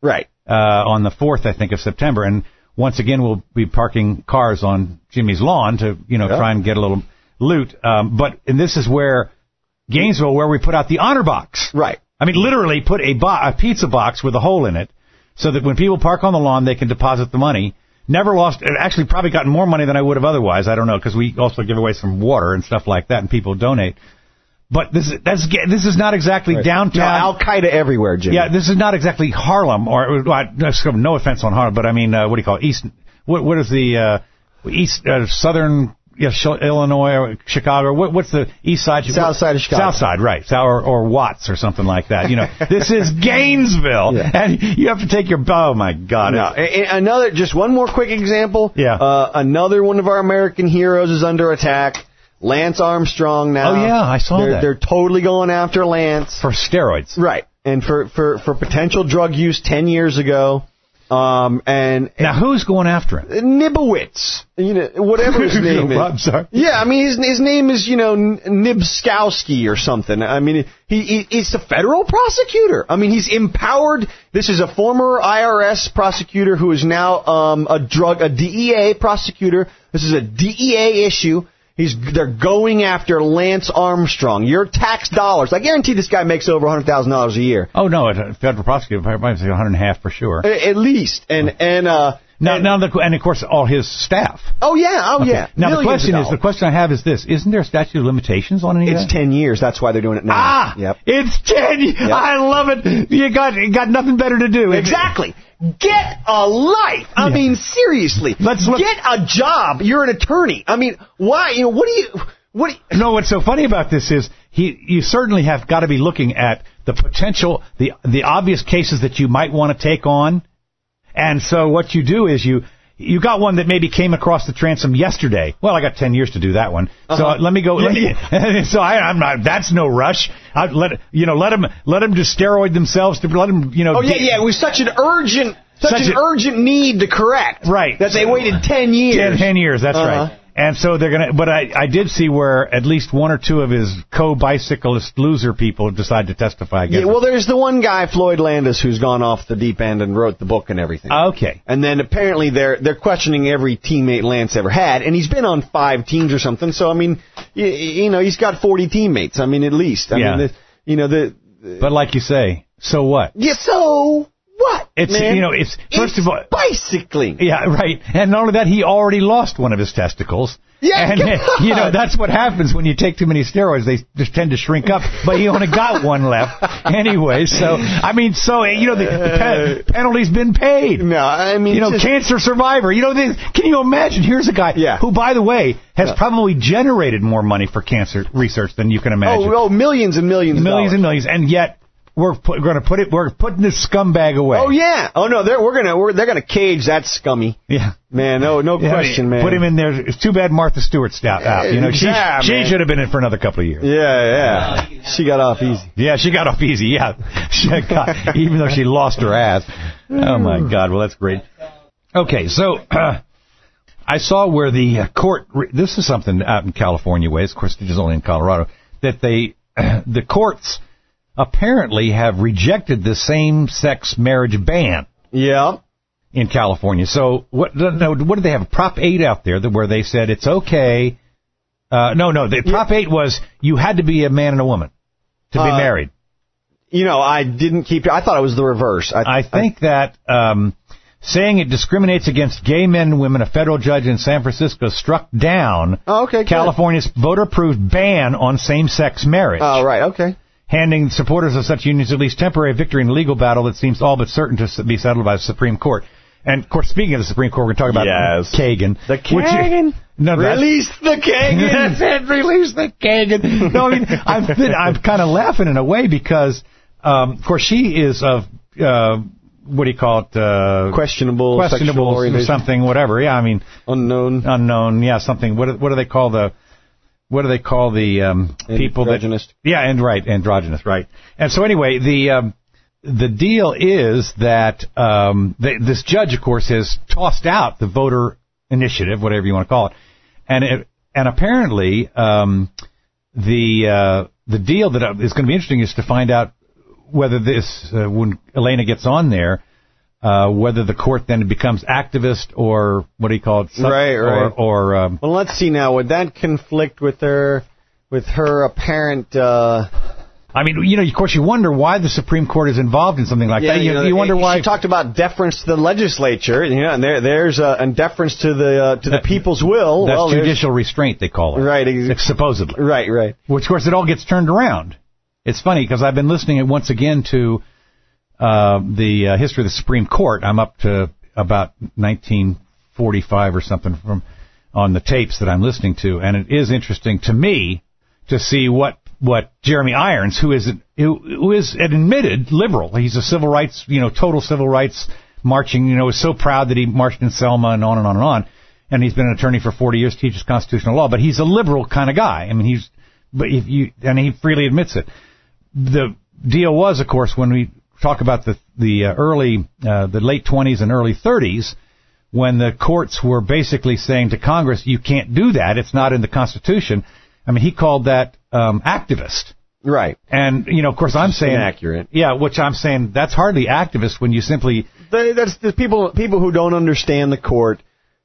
uh, on the fourth, I think, of September. And once again, we'll be parking cars on Jimmy's lawn to, you know, yeah. try and get a little loot. Um, but, and this is where Gainesville, where we put out the honor box. Right. I mean, literally put a, bo- a pizza box with a hole in it so that when people park on the lawn, they can deposit the money. Never lost, actually probably gotten more money than I would have otherwise. I don't know, because we also give away some water and stuff like that, and people donate. But this is that's this is not exactly right. downtown. No, Al-Qaeda everywhere, Jimmy. Yeah, this is not exactly Harlem, or well, no offense on Harlem, but I mean, uh, what do you call it? East? What what is the uh, east uh, southern? Yeah, Illinois or Chicago. What, what's the east side? South side of Chicago. South side, right? Or, or Watts or something like that. You know, this is Gainesville, yeah. and you have to take your. Oh my God! No, another, just one more quick example. Yeah. Uh, another one of our American heroes is under attack. Lance Armstrong now. Oh yeah, I saw they're, that. They're totally going after Lance for steroids, right? And for for for potential drug use ten years ago. Um, and now who's going after him? Nibowitz, you know, whatever his name is. I'm sorry. Yeah, I mean his his name is you know Nibskowski or something. I mean he, he he's a federal prosecutor. I mean he's empowered. This is a former I R S prosecutor who is now um a drug a D E A prosecutor. This is a D E A issue. He's they're going after Lance Armstrong. Your tax dollars. I guarantee this guy makes over one hundred thousand dollars a year. Oh no, a federal prosecutor might say one hundred and a half for sure. At least, and and uh. Now, and, now, the, and of course, all his staff. Oh yeah, oh okay. yeah. Now Millions the question is, the question I have is this: isn't there a statute of limitations on any of that? It's ten years. That's why they're doing it now. Ah, yep. It's ten. Yep. I love it. You got you got nothing better to do. Exactly. Get a life. I yeah. mean, seriously. Let's look. Get a job. You're an attorney. I mean, why? You know, what do you? What do you, no, what's so funny about this is he. You certainly have got to be looking at the potential, the the obvious cases that you might want to take on, and so what you do is you. You got one that maybe came across the transom yesterday. Well, I got ten years to do that one. Uh-huh. So uh, let me go. Let me, so I, I'm not. That's no rush. I let you know. Let them. Let them just steroid themselves to let them. You know. Oh yeah, yeah. It was such an urgent, such, such an a, urgent need to correct. Right. That they waited ten years. Ten, ten years. That's uh-huh. right. And so they're gonna. But I, I did see where at least one or two of his co-bicyclist loser people decided to testify against. Yeah. Well, there's the one guy, Floyd Landis, who's gone off the deep end and wrote the book and everything. Okay. And then apparently they're they're questioning every teammate Lance ever had, and he's been on five teams or something. So I mean, you, you know, he's got forty teammates. I mean, at least. I yeah. mean, the, you know the. But like you say, so what? Yeah. So. What? It's man? you know it's first it's of all bicycling. Yeah, right. And not only that, he already lost one of his testicles. Yeah, and you know that's what happens when you take too many steroids. They just tend to shrink up. But he only got one left anyway. So I mean, so you know the, the pe- penalty's been paid. No, I mean you know just, cancer survivor. You know this, can you imagine? Here's a guy yeah. who, by the way, has yeah. probably generated more money for cancer research than you can imagine. Oh, oh millions and millions, millions of and millions, and yet. We're, put, we're going to put it. We're putting this scumbag away. Oh yeah. Oh no. They're we're gonna we're, they're gonna cage that scummy. Yeah. Man. No. No yeah, question, man. Put him in there. It's too bad Martha Stewart's out. out. You know, she yeah, she should have been in for another couple of years. Yeah. Yeah. She got off easy. Yeah. She got off easy. Yeah. She got, even though she lost her ass. Oh my God. Well, that's great. Okay. So. Uh, I saw where the uh, court. This is something out in California ways. Of course, it is only in Colorado that they uh, the courts. Apparently have rejected the same-sex marriage ban. Yeah. In California. So what? No, what did they have? A Prop eight out there that where they said it's okay. Uh, no, no. The yeah. Prop eight was you had to be a man and a woman to be uh, married. You know, I didn't keep. I thought it was the reverse. I, I think I, that um, saying it discriminates against gay men and women, a federal judge in San Francisco struck down oh, okay, California's voter-approved ban on same-sex marriage. Oh, right. Okay. Handing supporters of such unions at least temporary victory in a legal battle that seems all but certain to be settled by the Supreme Court. And, of course, speaking of the Supreme Court, we're talking about yes. Kagan. The Kagan? Which, no, release the Kagan! That's it, release the Kagan! No, I mean, I'm, I'm kind of laughing in a way because, um, of course, she is of, uh, what do you call it? Uh, questionable, questionable sexual something, whatever. Yeah, I mean. Unknown. Unknown, yeah, something. What, what do they call the... What do they call the um, people that? Androgynous. Yeah, and right, androgynous, right. And so anyway, the um, the deal is that um, they, this judge, of course, has tossed out the voter initiative, whatever you want to call it, and it, and apparently um, the uh, the deal that is going to be interesting is to find out whether this uh, when Elena gets on there. uh, whether the court then becomes activist or what do you call it? Sub- right, right. Or, or um, well, let's see now. Would that conflict with her, with her apparent? Uh, I mean, you know, of course, you wonder why the Supreme Court is involved in something like yeah, that. You, you, know, you wonder why. She talked about deference to the legislature, you know, and there, there's a and deference to the uh, to that, the people's will. That's well, judicial restraint, they call it. Right, ex- supposedly. Right, right. Which, of course, it all gets turned around. It's funny because I've been listening once again to uh, the uh, history of the Supreme Court. I'm up to about nineteen forty-five or something from on the tapes that I'm listening to, and it is interesting to me to see what what Jeremy Irons, who is who, who is an admitted liberal, he's a civil rights, you know, total civil rights marching, you know, is so proud that he marched in Selma and on and on and on, and he's been an attorney for forty years, teaches constitutional law, but he's a liberal kind of guy. I mean, he's but if you and he freely admits it. The deal was, of course, when we talk about the the uh, early, uh, the late twenties and early thirties, when the courts were basically saying to Congress, you can't do that, it's not in the Constitution. I mean, he called that um, activist. Right. And, you know, of course, I'm saying... inaccurate. Yeah, which I'm saying, that's hardly activist when you simply... They, that's the people people who don't understand the court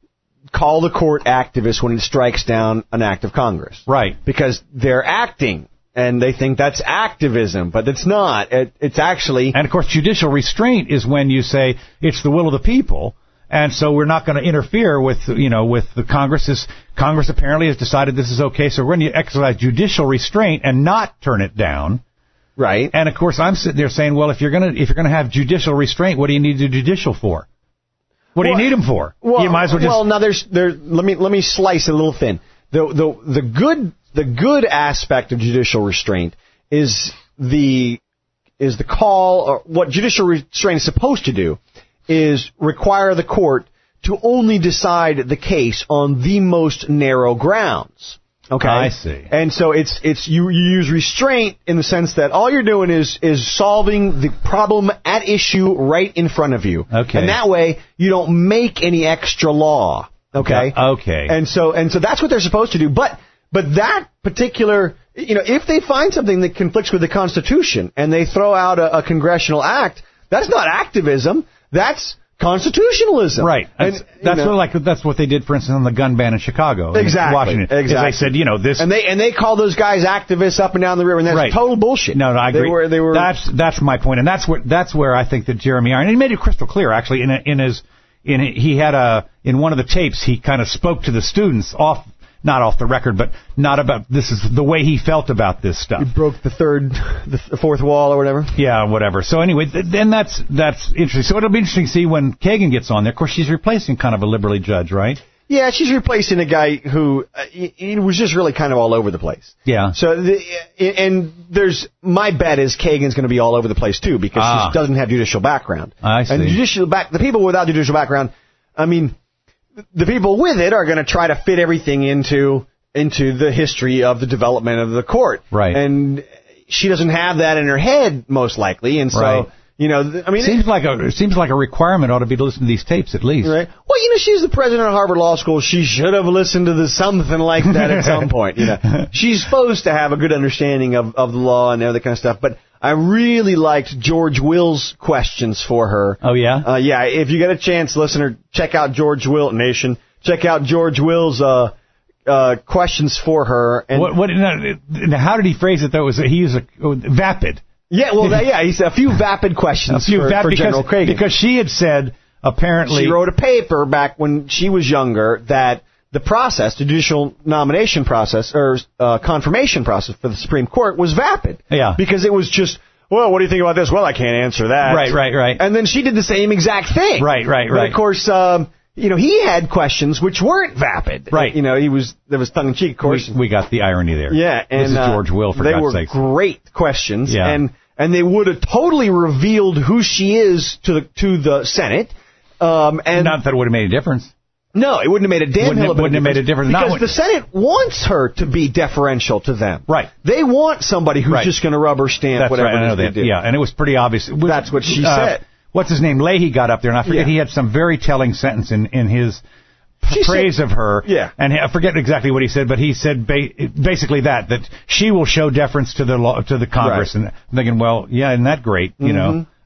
call the court activist when it strikes down an act of Congress. Right. Because they're acting, and they think that's activism, but it's not. It, it's actually... And, of course, judicial restraint is when you say it's the will of the people, and so we're not going to interfere with, you know, with the Congress. Congress apparently has decided this is okay, so we're going to exercise judicial restraint and not turn it down. Right. And, of course, I'm sitting there saying, well, if you're going to if you're going to have judicial restraint, what do you need the judicial for? What well, do you need them for? Well, you might as well just... Well, now there's there. Let me let me slice it a little thin. The the the good the good aspect of judicial restraint is the is the call, or what judicial restraint is supposed to do is require the court to only decide the case on the most narrow grounds. Okay, I see. And so it's it's you, you use restraint in the sense that all you're doing is is solving the problem at issue right in front of you. Okay. And that way you don't make any extra law. Okay. Uh, okay. And so and so that's what they're supposed to do. But but that particular, you know, if they find something that conflicts with the Constitution and they throw out a, a congressional act, that's not activism. That's constitutionalism. Right. That's, and, that's know, what, like that's what they did, for instance, on the gun ban in Chicago. Exactly. In Washington. Exactly. They said, you know, this. And they and they call those guys activists up and down the river, and that's right. total bullshit. No, no, I agree. They were, they were. That's that's my point, and that's where that's where I think that Jeremy Irons, and he made it crystal clear actually in a, in his in a, he had a in one of the tapes he kind of spoke to the students off. Not off the record, but not about, this is the way he felt about this stuff. He broke the third, the fourth wall or whatever. Yeah, whatever. So anyway, th- then that's that's interesting. So it'll be interesting to see when Kagan gets on there. Of course, she's replacing kind of a liberally judge, right? Yeah, she's replacing a guy who uh, he, he was just really kind of all over the place. Yeah. So, the, and there's, my bet is Kagan's going to be all over the place too, because ah. she doesn't have judicial background. I see. And judicial back, the people without judicial background, I mean, the people with it are going to try to fit everything into into the history of the development of the court. Right. And she doesn't have that in her head, most likely, and so, right. you know, th- I mean... Seems like a, it seems like a requirement ought to be to listen to these tapes, at least. Right. Well, you know, she's the president of Harvard Law School. She should have listened to the something like that at some point, you know. She's supposed to have a good understanding of, of the law and all that kind of stuff, but I really liked George Will's questions for her. Oh, yeah? Uh, yeah, if you get a chance, listener, check out George Will, Nation. Check out George Will's uh, uh, questions for her. And what, what, now, how did he phrase it, though? Was it, he used a, oh, vapid. Yeah, well, that, yeah, he said a few vapid questions a few for, vapid for because, General Kagan. Because she had said, apparently... She wrote a paper back when she was younger that the process, the judicial nomination process, or uh, confirmation process for the Supreme Court was vapid. Yeah. Because it was just... Well, what do you think about this? Well, I can't answer that. Right, right, right. And then she did the same exact thing. Right, right, right. But of course, um, you know, he had questions which weren't vapid. Right. You know, he was there was tongue in cheek, of course. We, we got the irony there. Yeah, and this is George Will, for uh, God's they sake. were great questions, yeah. and and they would have totally revealed who she is to the to the Senate. Um, and not that it would have made a difference. No, it wouldn't have made a damn wouldn't hill it, of a wouldn't have made a difference. Because Not the Senate wants her to be deferential to them. Right. They want somebody who's right. just going to rubber stamp That's whatever right. I know they that. do. Yeah, and it was pretty obvious. Was, That's what she uh, said. What's his name? Leahy got up there, and I forget yeah. he had some very telling sentence in, in his she praise said, of her. Yeah. And I forget exactly what he said, but he said ba- basically that, that she will show deference to the law, to the Congress. Right. And I'm thinking, well, yeah, isn't that great? You mm-hmm. know.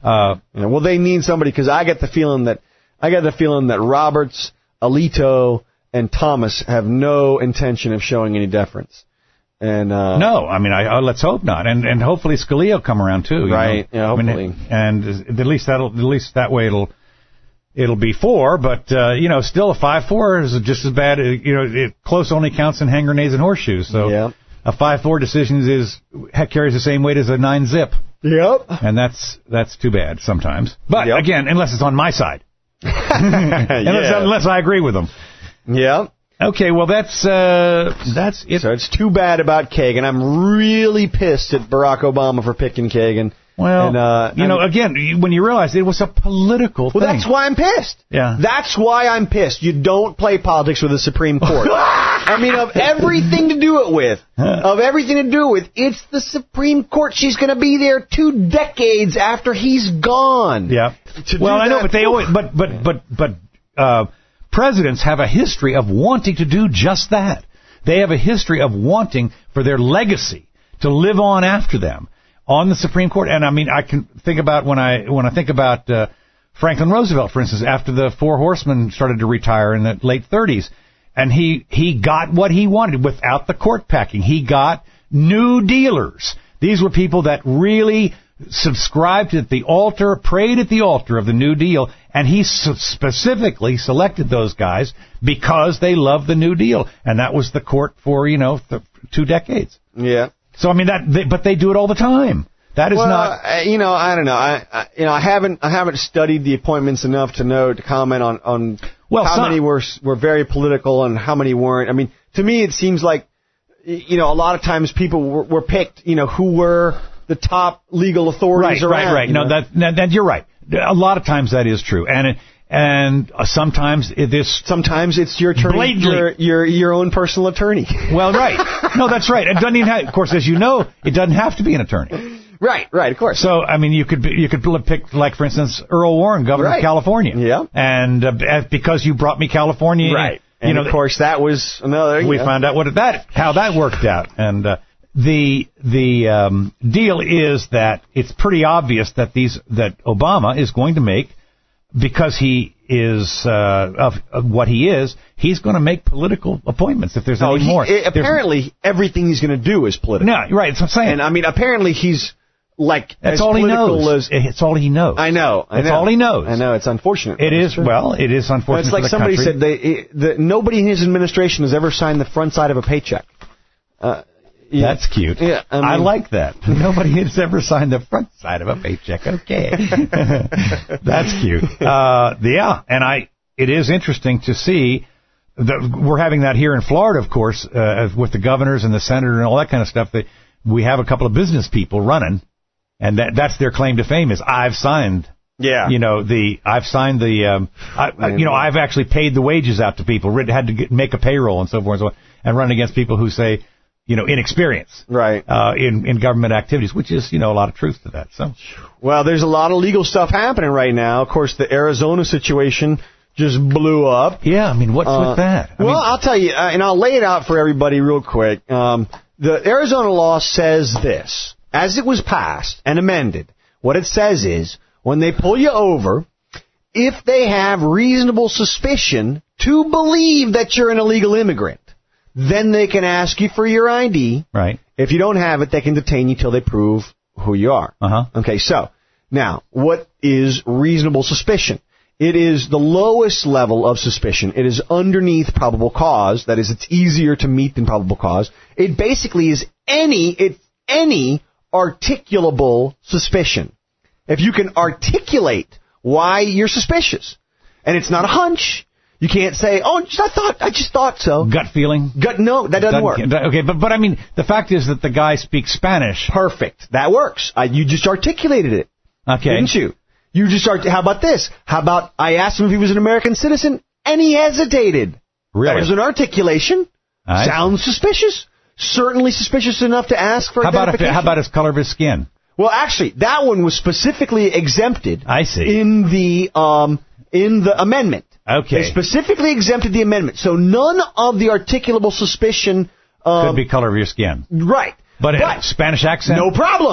Uh, yeah, well, they need somebody because I get the feeling that I get the feeling that Roberts, Alito, and Thomas have no intention of showing any deference. And uh, no, I mean, I, uh, let's hope not, and and hopefully Scalia will come around too. You right? know? Yeah, hopefully. I mean, and at least that'll at least that way it'll it'll be four. But uh, you know, still a five four is just as bad. You know, it close only counts in hand grenades and horseshoes. So yeah. a five four decision is carries the same weight as a nine zip. Yep. And that's that's too bad sometimes. But yep. again, unless it's on my side, unless, yeah. unless I agree with them. Yeah. Okay, well, that's uh, that's it. So it's too bad about Kagan. I'm really pissed at Barack Obama for picking Kagan. Well, and, uh, you know, I'm, again, when you realize it was a political well, thing. that's why I'm pissed. Yeah. That's why I'm pissed. You don't play politics with the Supreme Court. I mean, of everything to do it with, of everything to do with, it's the Supreme Court. She's going to be there two decades after he's gone. Yeah. To well, I know, that, but they always, but, but, but, but, uh, presidents have a history of wanting to do just that. They have a history of wanting for their legacy to live on after them on the Supreme Court. And I mean, I can think about when I when I think about uh, Franklin Roosevelt, for instance, after the Four Horsemen started to retire in the late thirties, and he he got what he wanted without the court packing. He got New Dealers. These were people that really subscribed at the altar, prayed at the altar of the New Deal, and he specifically selected those guys because they loved the New Deal, and that was the court for, you know, th- two decades. Yeah. So I mean that, they, but they do it all the time. That is well, not. Uh, you know, I don't know. I, I, you know, I haven't, I haven't studied the appointments enough to know to comment on on well, how some, many were were very political and how many weren't. I mean, to me, it seems like, you know, a lot of times people were, were picked, you know, who were the top legal authorities right, around. Right, right, right. No, that, that, that you're right. A lot of times that is true, and it, and uh, sometimes it is. Sometimes it's your attorney, your, your your own personal attorney. Well, right. No, that's right. It doesn't even have, of course, as you know, it doesn't have to be an attorney. Right, right, of course. So, I mean, you could be, you could pick, like, for instance, Earl Warren, governor right. of California. Yeah. And uh, because you brought me California, right. You and know, of course, that was another. We know. found out what that how that worked out, and. Uh, The the um, deal is that it's pretty obvious that these that Obama is going to make, because he is uh, of, of what he is, he's going to make political appointments if there's oh, any he, more. It, apparently, there's, everything he's going to do is political. No, right. That's what I'm saying. And I mean, apparently he's like that's as all he knows. As, it's all he knows. I know. I that's know. all he knows. I know. It's unfortunate. It is. True. Well, it is unfortunate. It's like for the somebody country. said they, it, the, nobody in his administration has ever signed the front side of a paycheck. Uh, Yeah. That's cute. Yeah, I, mean, I like that. Nobody has ever signed the front side of a paycheck. Okay. That's cute. Uh, yeah, and I. It is interesting to see that we're having that here in Florida, of course, uh, with the governors and the senator and all that kind of stuff. That we have a couple of business people running, and that that's their claim to fame is I've signed. Yeah. You know, the I've signed the, um, I, you know, I've actually paid the wages out to people, had to get, make a payroll and so forth and so on, and run against people who say, you know, inexperience, right, uh, in in government activities, which is, you know, a lot of truth to that. So, well, there's a lot of legal stuff happening right now. Of course, the Arizona situation just blew up. Yeah, I mean, what's uh, with that? I well, mean, I'll tell you, uh, and I'll lay it out for everybody real quick. Um, the Arizona law says this: as it was passed and amended, what it says is when they pull you over, if they have reasonable suspicion to believe that you're an illegal immigrant, then they can ask you for your I D. Right. If you don't have it, they can detain you till they prove who you are. Uh-huh. Okay, so, now, what is reasonable suspicion? It is the lowest level of suspicion. It is underneath probable cause. That is, it's easier to meet than probable cause. It basically is any, it, any articulable suspicion. If you can articulate why you're suspicious, and it's not a hunch, you can't say, "Oh, I thought, I just thought so." Gut feeling. Gut, no, that doesn't, doesn't work. Okay, but but I mean, the fact is that the guy speaks Spanish. Perfect. That works. I, you just articulated it. Okay. Didn't you? You just start. How about this? How about I asked him if he was an American citizen, and he hesitated. Really? That was an articulation. I Sounds see. suspicious. Certainly suspicious enough to ask for how about identification. if, how about his color of his skin? Well, actually, that one was specifically exempted. I see. In the um in the amendment. Okay. They specifically exempted the amendment, so none of the articulable suspicion um, could be color of your skin. Right. But, but a Spanish accent? No problem.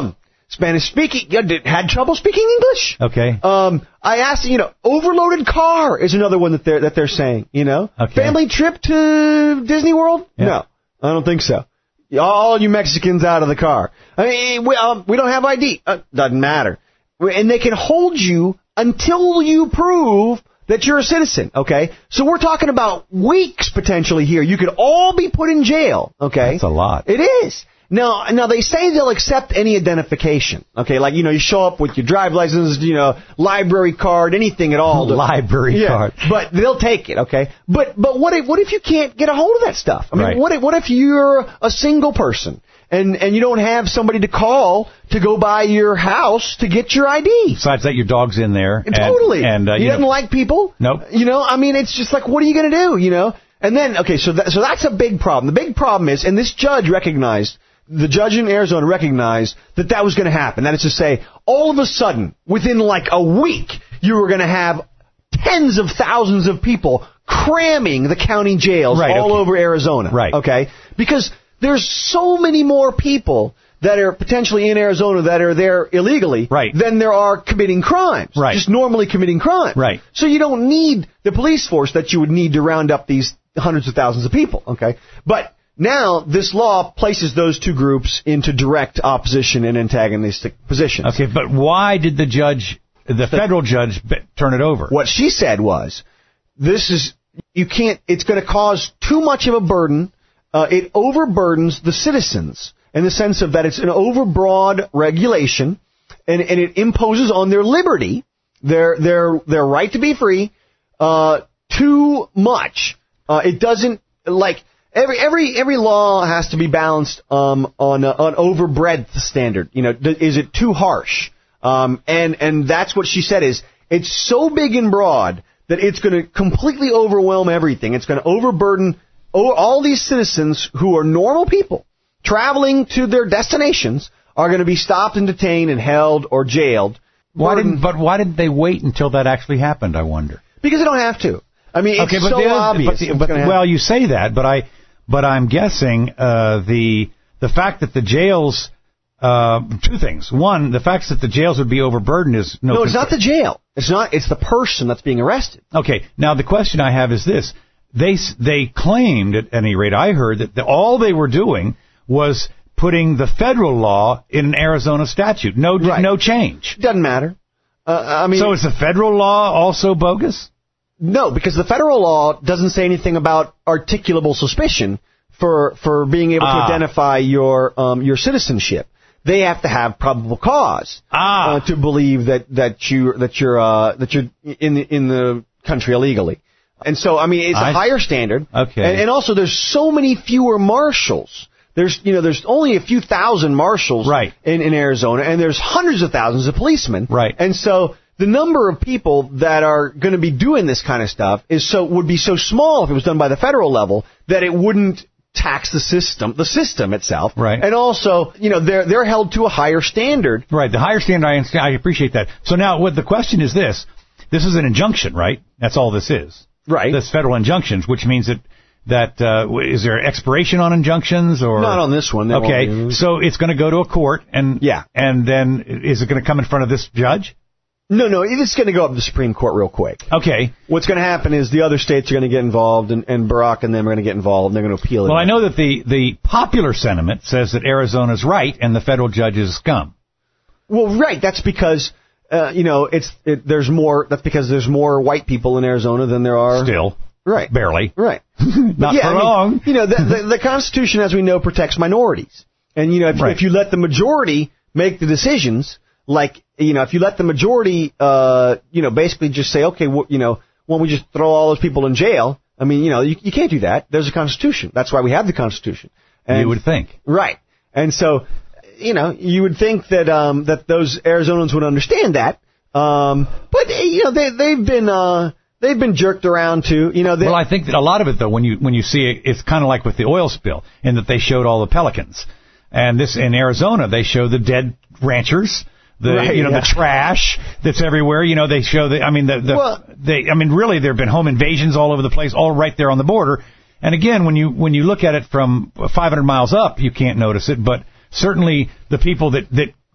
Spanish speaking, yeah, did, had trouble speaking English. Okay. Um, I asked, you know, overloaded car is another one that they're that they're saying. You know, okay. Family trip to Disney World? Yeah. No, I don't think so. All you Mexicans out of the car. I mean, we, um, we don't have I D. Uh, doesn't matter. And they can hold you until you prove that you're a citizen, okay? So we're talking about weeks potentially here. You could all be put in jail, okay? That's a lot. It is. Now, now they say they'll accept any identification, okay? Like, you know, you show up with your driver's license, you know, library card, anything at all. To, library yeah, card. But they'll take it, okay? But but what if what if you can't get a hold of that stuff? I mean, right. what if what if you're a single person and and you don't have somebody to call to go by your house to get your I D? Besides that, your dog's in there. And, totally. And uh, he you doesn't know, like people. Nope. You know, I mean, it's just like, what are you going to do? You know. And then, okay, so that, so that's a big problem. The big problem is, and this judge recognized. The judge in Arizona recognized that that was going to happen. That is to say, all of a sudden, within like a week, you were going to have tens of thousands of people cramming the county jails right, all okay. over Arizona. Right. Okay? Because there's so many more people that are potentially in Arizona that are there illegally right. than there are committing crimes. Right. Just normally committing crimes. Right. So you don't need the police force that you would need to round up these hundreds of thousands of people. Okay? But now, this law places those two groups into direct opposition and antagonistic positions. Okay, but why did the judge, the federal judge, turn it over? What she said was, this is, you can't, it's going to cause too much of a burden. Uh, it overburdens the citizens in the sense of that it's an overbroad regulation, and, and it imposes on their liberty, their, their, their right to be free, uh, too much. Uh, it doesn't, like, Every every every law has to be balanced um, on uh, an overbreadth standard. You know, th- is it too harsh? Um, and and that's what she said is it's so big and broad that it's going to completely overwhelm everything. It's going to overburden o- all these citizens who are normal people traveling to their destinations are going to be stopped and detained and held or jailed. Why didn't but why didn't they wait until that actually happened? I wonder. Because they don't have to. I mean, it's okay, but so the, obvious. But the, but, well, you say that, but I. But I'm guessing uh, the the fact that the jails, uh, two things. One, the fact that the jails would be overburdened is no. No, it's not the jail. It's not. It's the person that's being arrested. Okay. Now the question I have is this: they they claimed, at any rate, I heard that the, all they were doing was putting the federal law in an Arizona statute. No, right. no change. Doesn't matter. Uh, I mean, so is the federal law also bogus? No, because the federal law doesn't say anything about articulable suspicion for for being able ah. to identify your um, your citizenship. They have to have probable cause ah. uh, to believe that that you that you're uh, that you're in the in the country illegally. And so, I mean, it's a I, higher standard. Okay. And, and also, there's so many fewer marshals. There's you know there's only a few thousand marshals right. in, in Arizona, and there's hundreds of thousands of policemen. Right. And so the number of people that are going to be doing this kind of stuff is so would be so small if it was done by the federal level that it wouldn't tax the system, the system itself. Right. And also, you know, they're they're held to a higher standard. Right. The higher standard, I understand, I appreciate that. So now, what the question is this: this is an injunction, right? That's all this is. Right. This federal injunctions, which means that that uh, is there expiration on injunctions or not on this one? They okay. won't So it's going to go to a court, and yeah, and then is it going to come in front of this judge? No, no, it's going to go up to the Supreme Court real quick. Okay. What's going to happen is the other states are going to get involved, and, and Barack and them are going to get involved, and they're going to appeal it. Well, I know that the, the popular sentiment says that Arizona's right and the federal judge is scum. Well, right. That's because, uh, you know, it's it, there's more. That's because there's more white people in Arizona than there are. Still. Right. Barely. Right. Not yeah, for I mean, long. You know, the, the, the Constitution, as we know, protects minorities. And, you know, if, right. if you let the majority make the decisions, like, you know, if you let the majority, uh, you know, basically just say, okay, well, you know, why don't we just throw all those people in jail? I mean, you know, you, you can't do that. There's a Constitution. That's why we have the Constitution. And, you would think. Right. And so, you know, you would think that um, that those Arizonans would understand that. Um, but, you know, they, they've been... Uh, They've been jerked around too, you know. Well, I think that a lot of it, though, when you when you see it, it's kind of like with the oil spill, in that they showed all the pelicans, and this in Arizona they show the dead ranchers, the right, you know yeah. the trash that's everywhere. You know, they show the. I mean, the, the well, they. I mean, really, there have been home invasions all over the place, all right there on the border. And again, when you when you look at it from five hundred miles up, you can't notice it, but certainly the people that that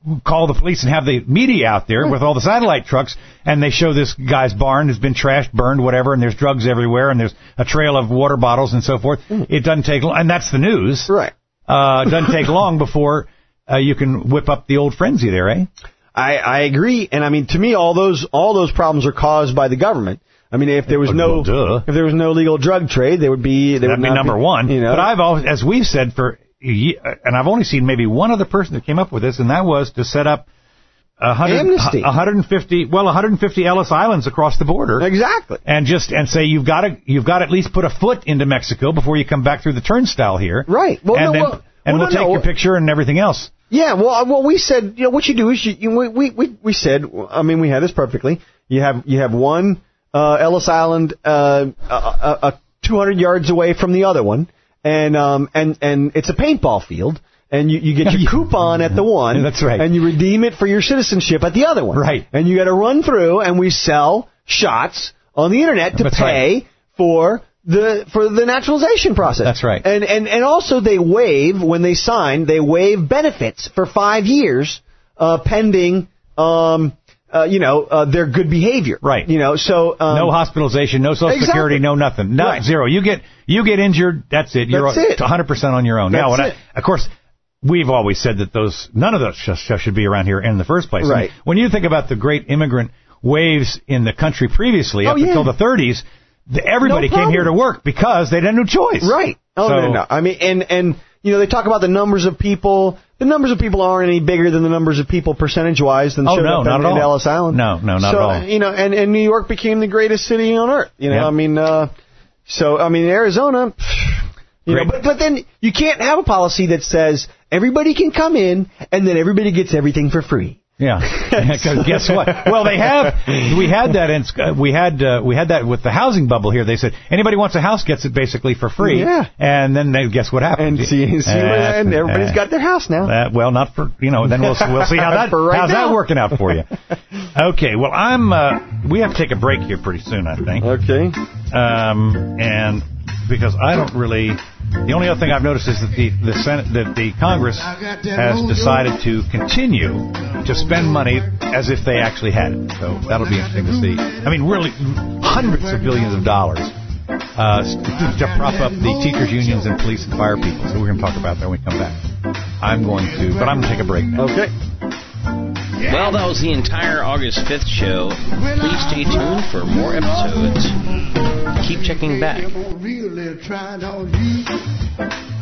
call the police and have the media out there with all the satellite trucks, and they show this guy's barn has been trashed, burned, whatever, and there's drugs everywhere, and there's a trail of water bottles and so forth. It doesn't take long, and that's the news. Right. Uh, it doesn't take long before uh, you can whip up the old frenzy there, eh? I, I agree, and I mean, to me, all those all those problems are caused by the government. I mean, if there was no well, if there was no legal drug trade, they would be they that'd would be number be, one. You know? But I've always, as we've said for, and I've only seen maybe one other person that came up with this, and that was to set up a hundred, amnesty, one hundred fifty, well, one hundred fifty Ellis Islands across the border, exactly, and just and say you've got to you've got to at least put a foot into Mexico before you come back through the turnstile here, right? Well, and no, then well, and well, we'll no, take no. your picture and everything else. Yeah, well, well, we said, you know, what you do is you, you we, we we said, I mean, we had this perfectly. You have you have one uh, Ellis Island uh, uh, uh, two hundred yards away from the other one, and um and and it's a paintball field, and you, you get your coupon at the one, that's right, and you redeem it for your citizenship at the other one, right, and you got to run through, and we sell shots on the internet to that's pay right. for. The for the naturalization process. That's right. And and and also they waive when they sign, they waive benefits for five years, uh, pending, um, uh, you know, uh, their good behavior. Right. You know, so um, no hospitalization, no Social exactly. Security, no nothing, not right. zero. You get you get injured, that's it. You're that's it. one hundred percent on your own. That's now, when it. I, of course. We've always said that those none of those stuff should be around here in the first place. Right. I mean, when you think about the great immigrant waves in the country previously, oh, up yeah. until the thirties. The, everybody no came here to work because they had no choice. Right. Oh, so, no, no, no. I mean, and, and, you know, they talk about the numbers of people. The numbers of people aren't any bigger than the numbers of people percentage-wise than oh, showed no, up not in, at all. in Ellis Island. No, no, not so, at all. You know, and, and New York became the greatest city on earth. You know, yeah. I mean, uh, so, I mean, Arizona, you know, but, but then you can't have a policy that says everybody can come in and then everybody gets everything for free. Yeah, because guess what? Well, they have. We had that. In, uh, we had. Uh, we had that with the housing bubble here. They said anybody wants a house gets it basically for free. Yeah. And then they, guess what happened? And see, see uh, and everybody's uh, got their house now. Uh, well, not for you know. Then we'll we'll see how that right how's now. that working out for you. Okay. Well, I'm. Uh, we have to take a break here pretty soon, I think. Okay. Um, and because I don't really. The only other thing I've noticed is that the the Senate, that the Congress has decided to continue to spend money as if they actually had it. So that'll be interesting to see. I mean, really, hundreds of billions of dollars uh, to prop up the teachers' unions and police and fire people. So we're going to talk about that when we come back. I'm going to, but I'm going to take a break now. Okay. Well, that was the entire August fifth show. Please stay tuned for more episodes. Keep checking back. Really tried on you.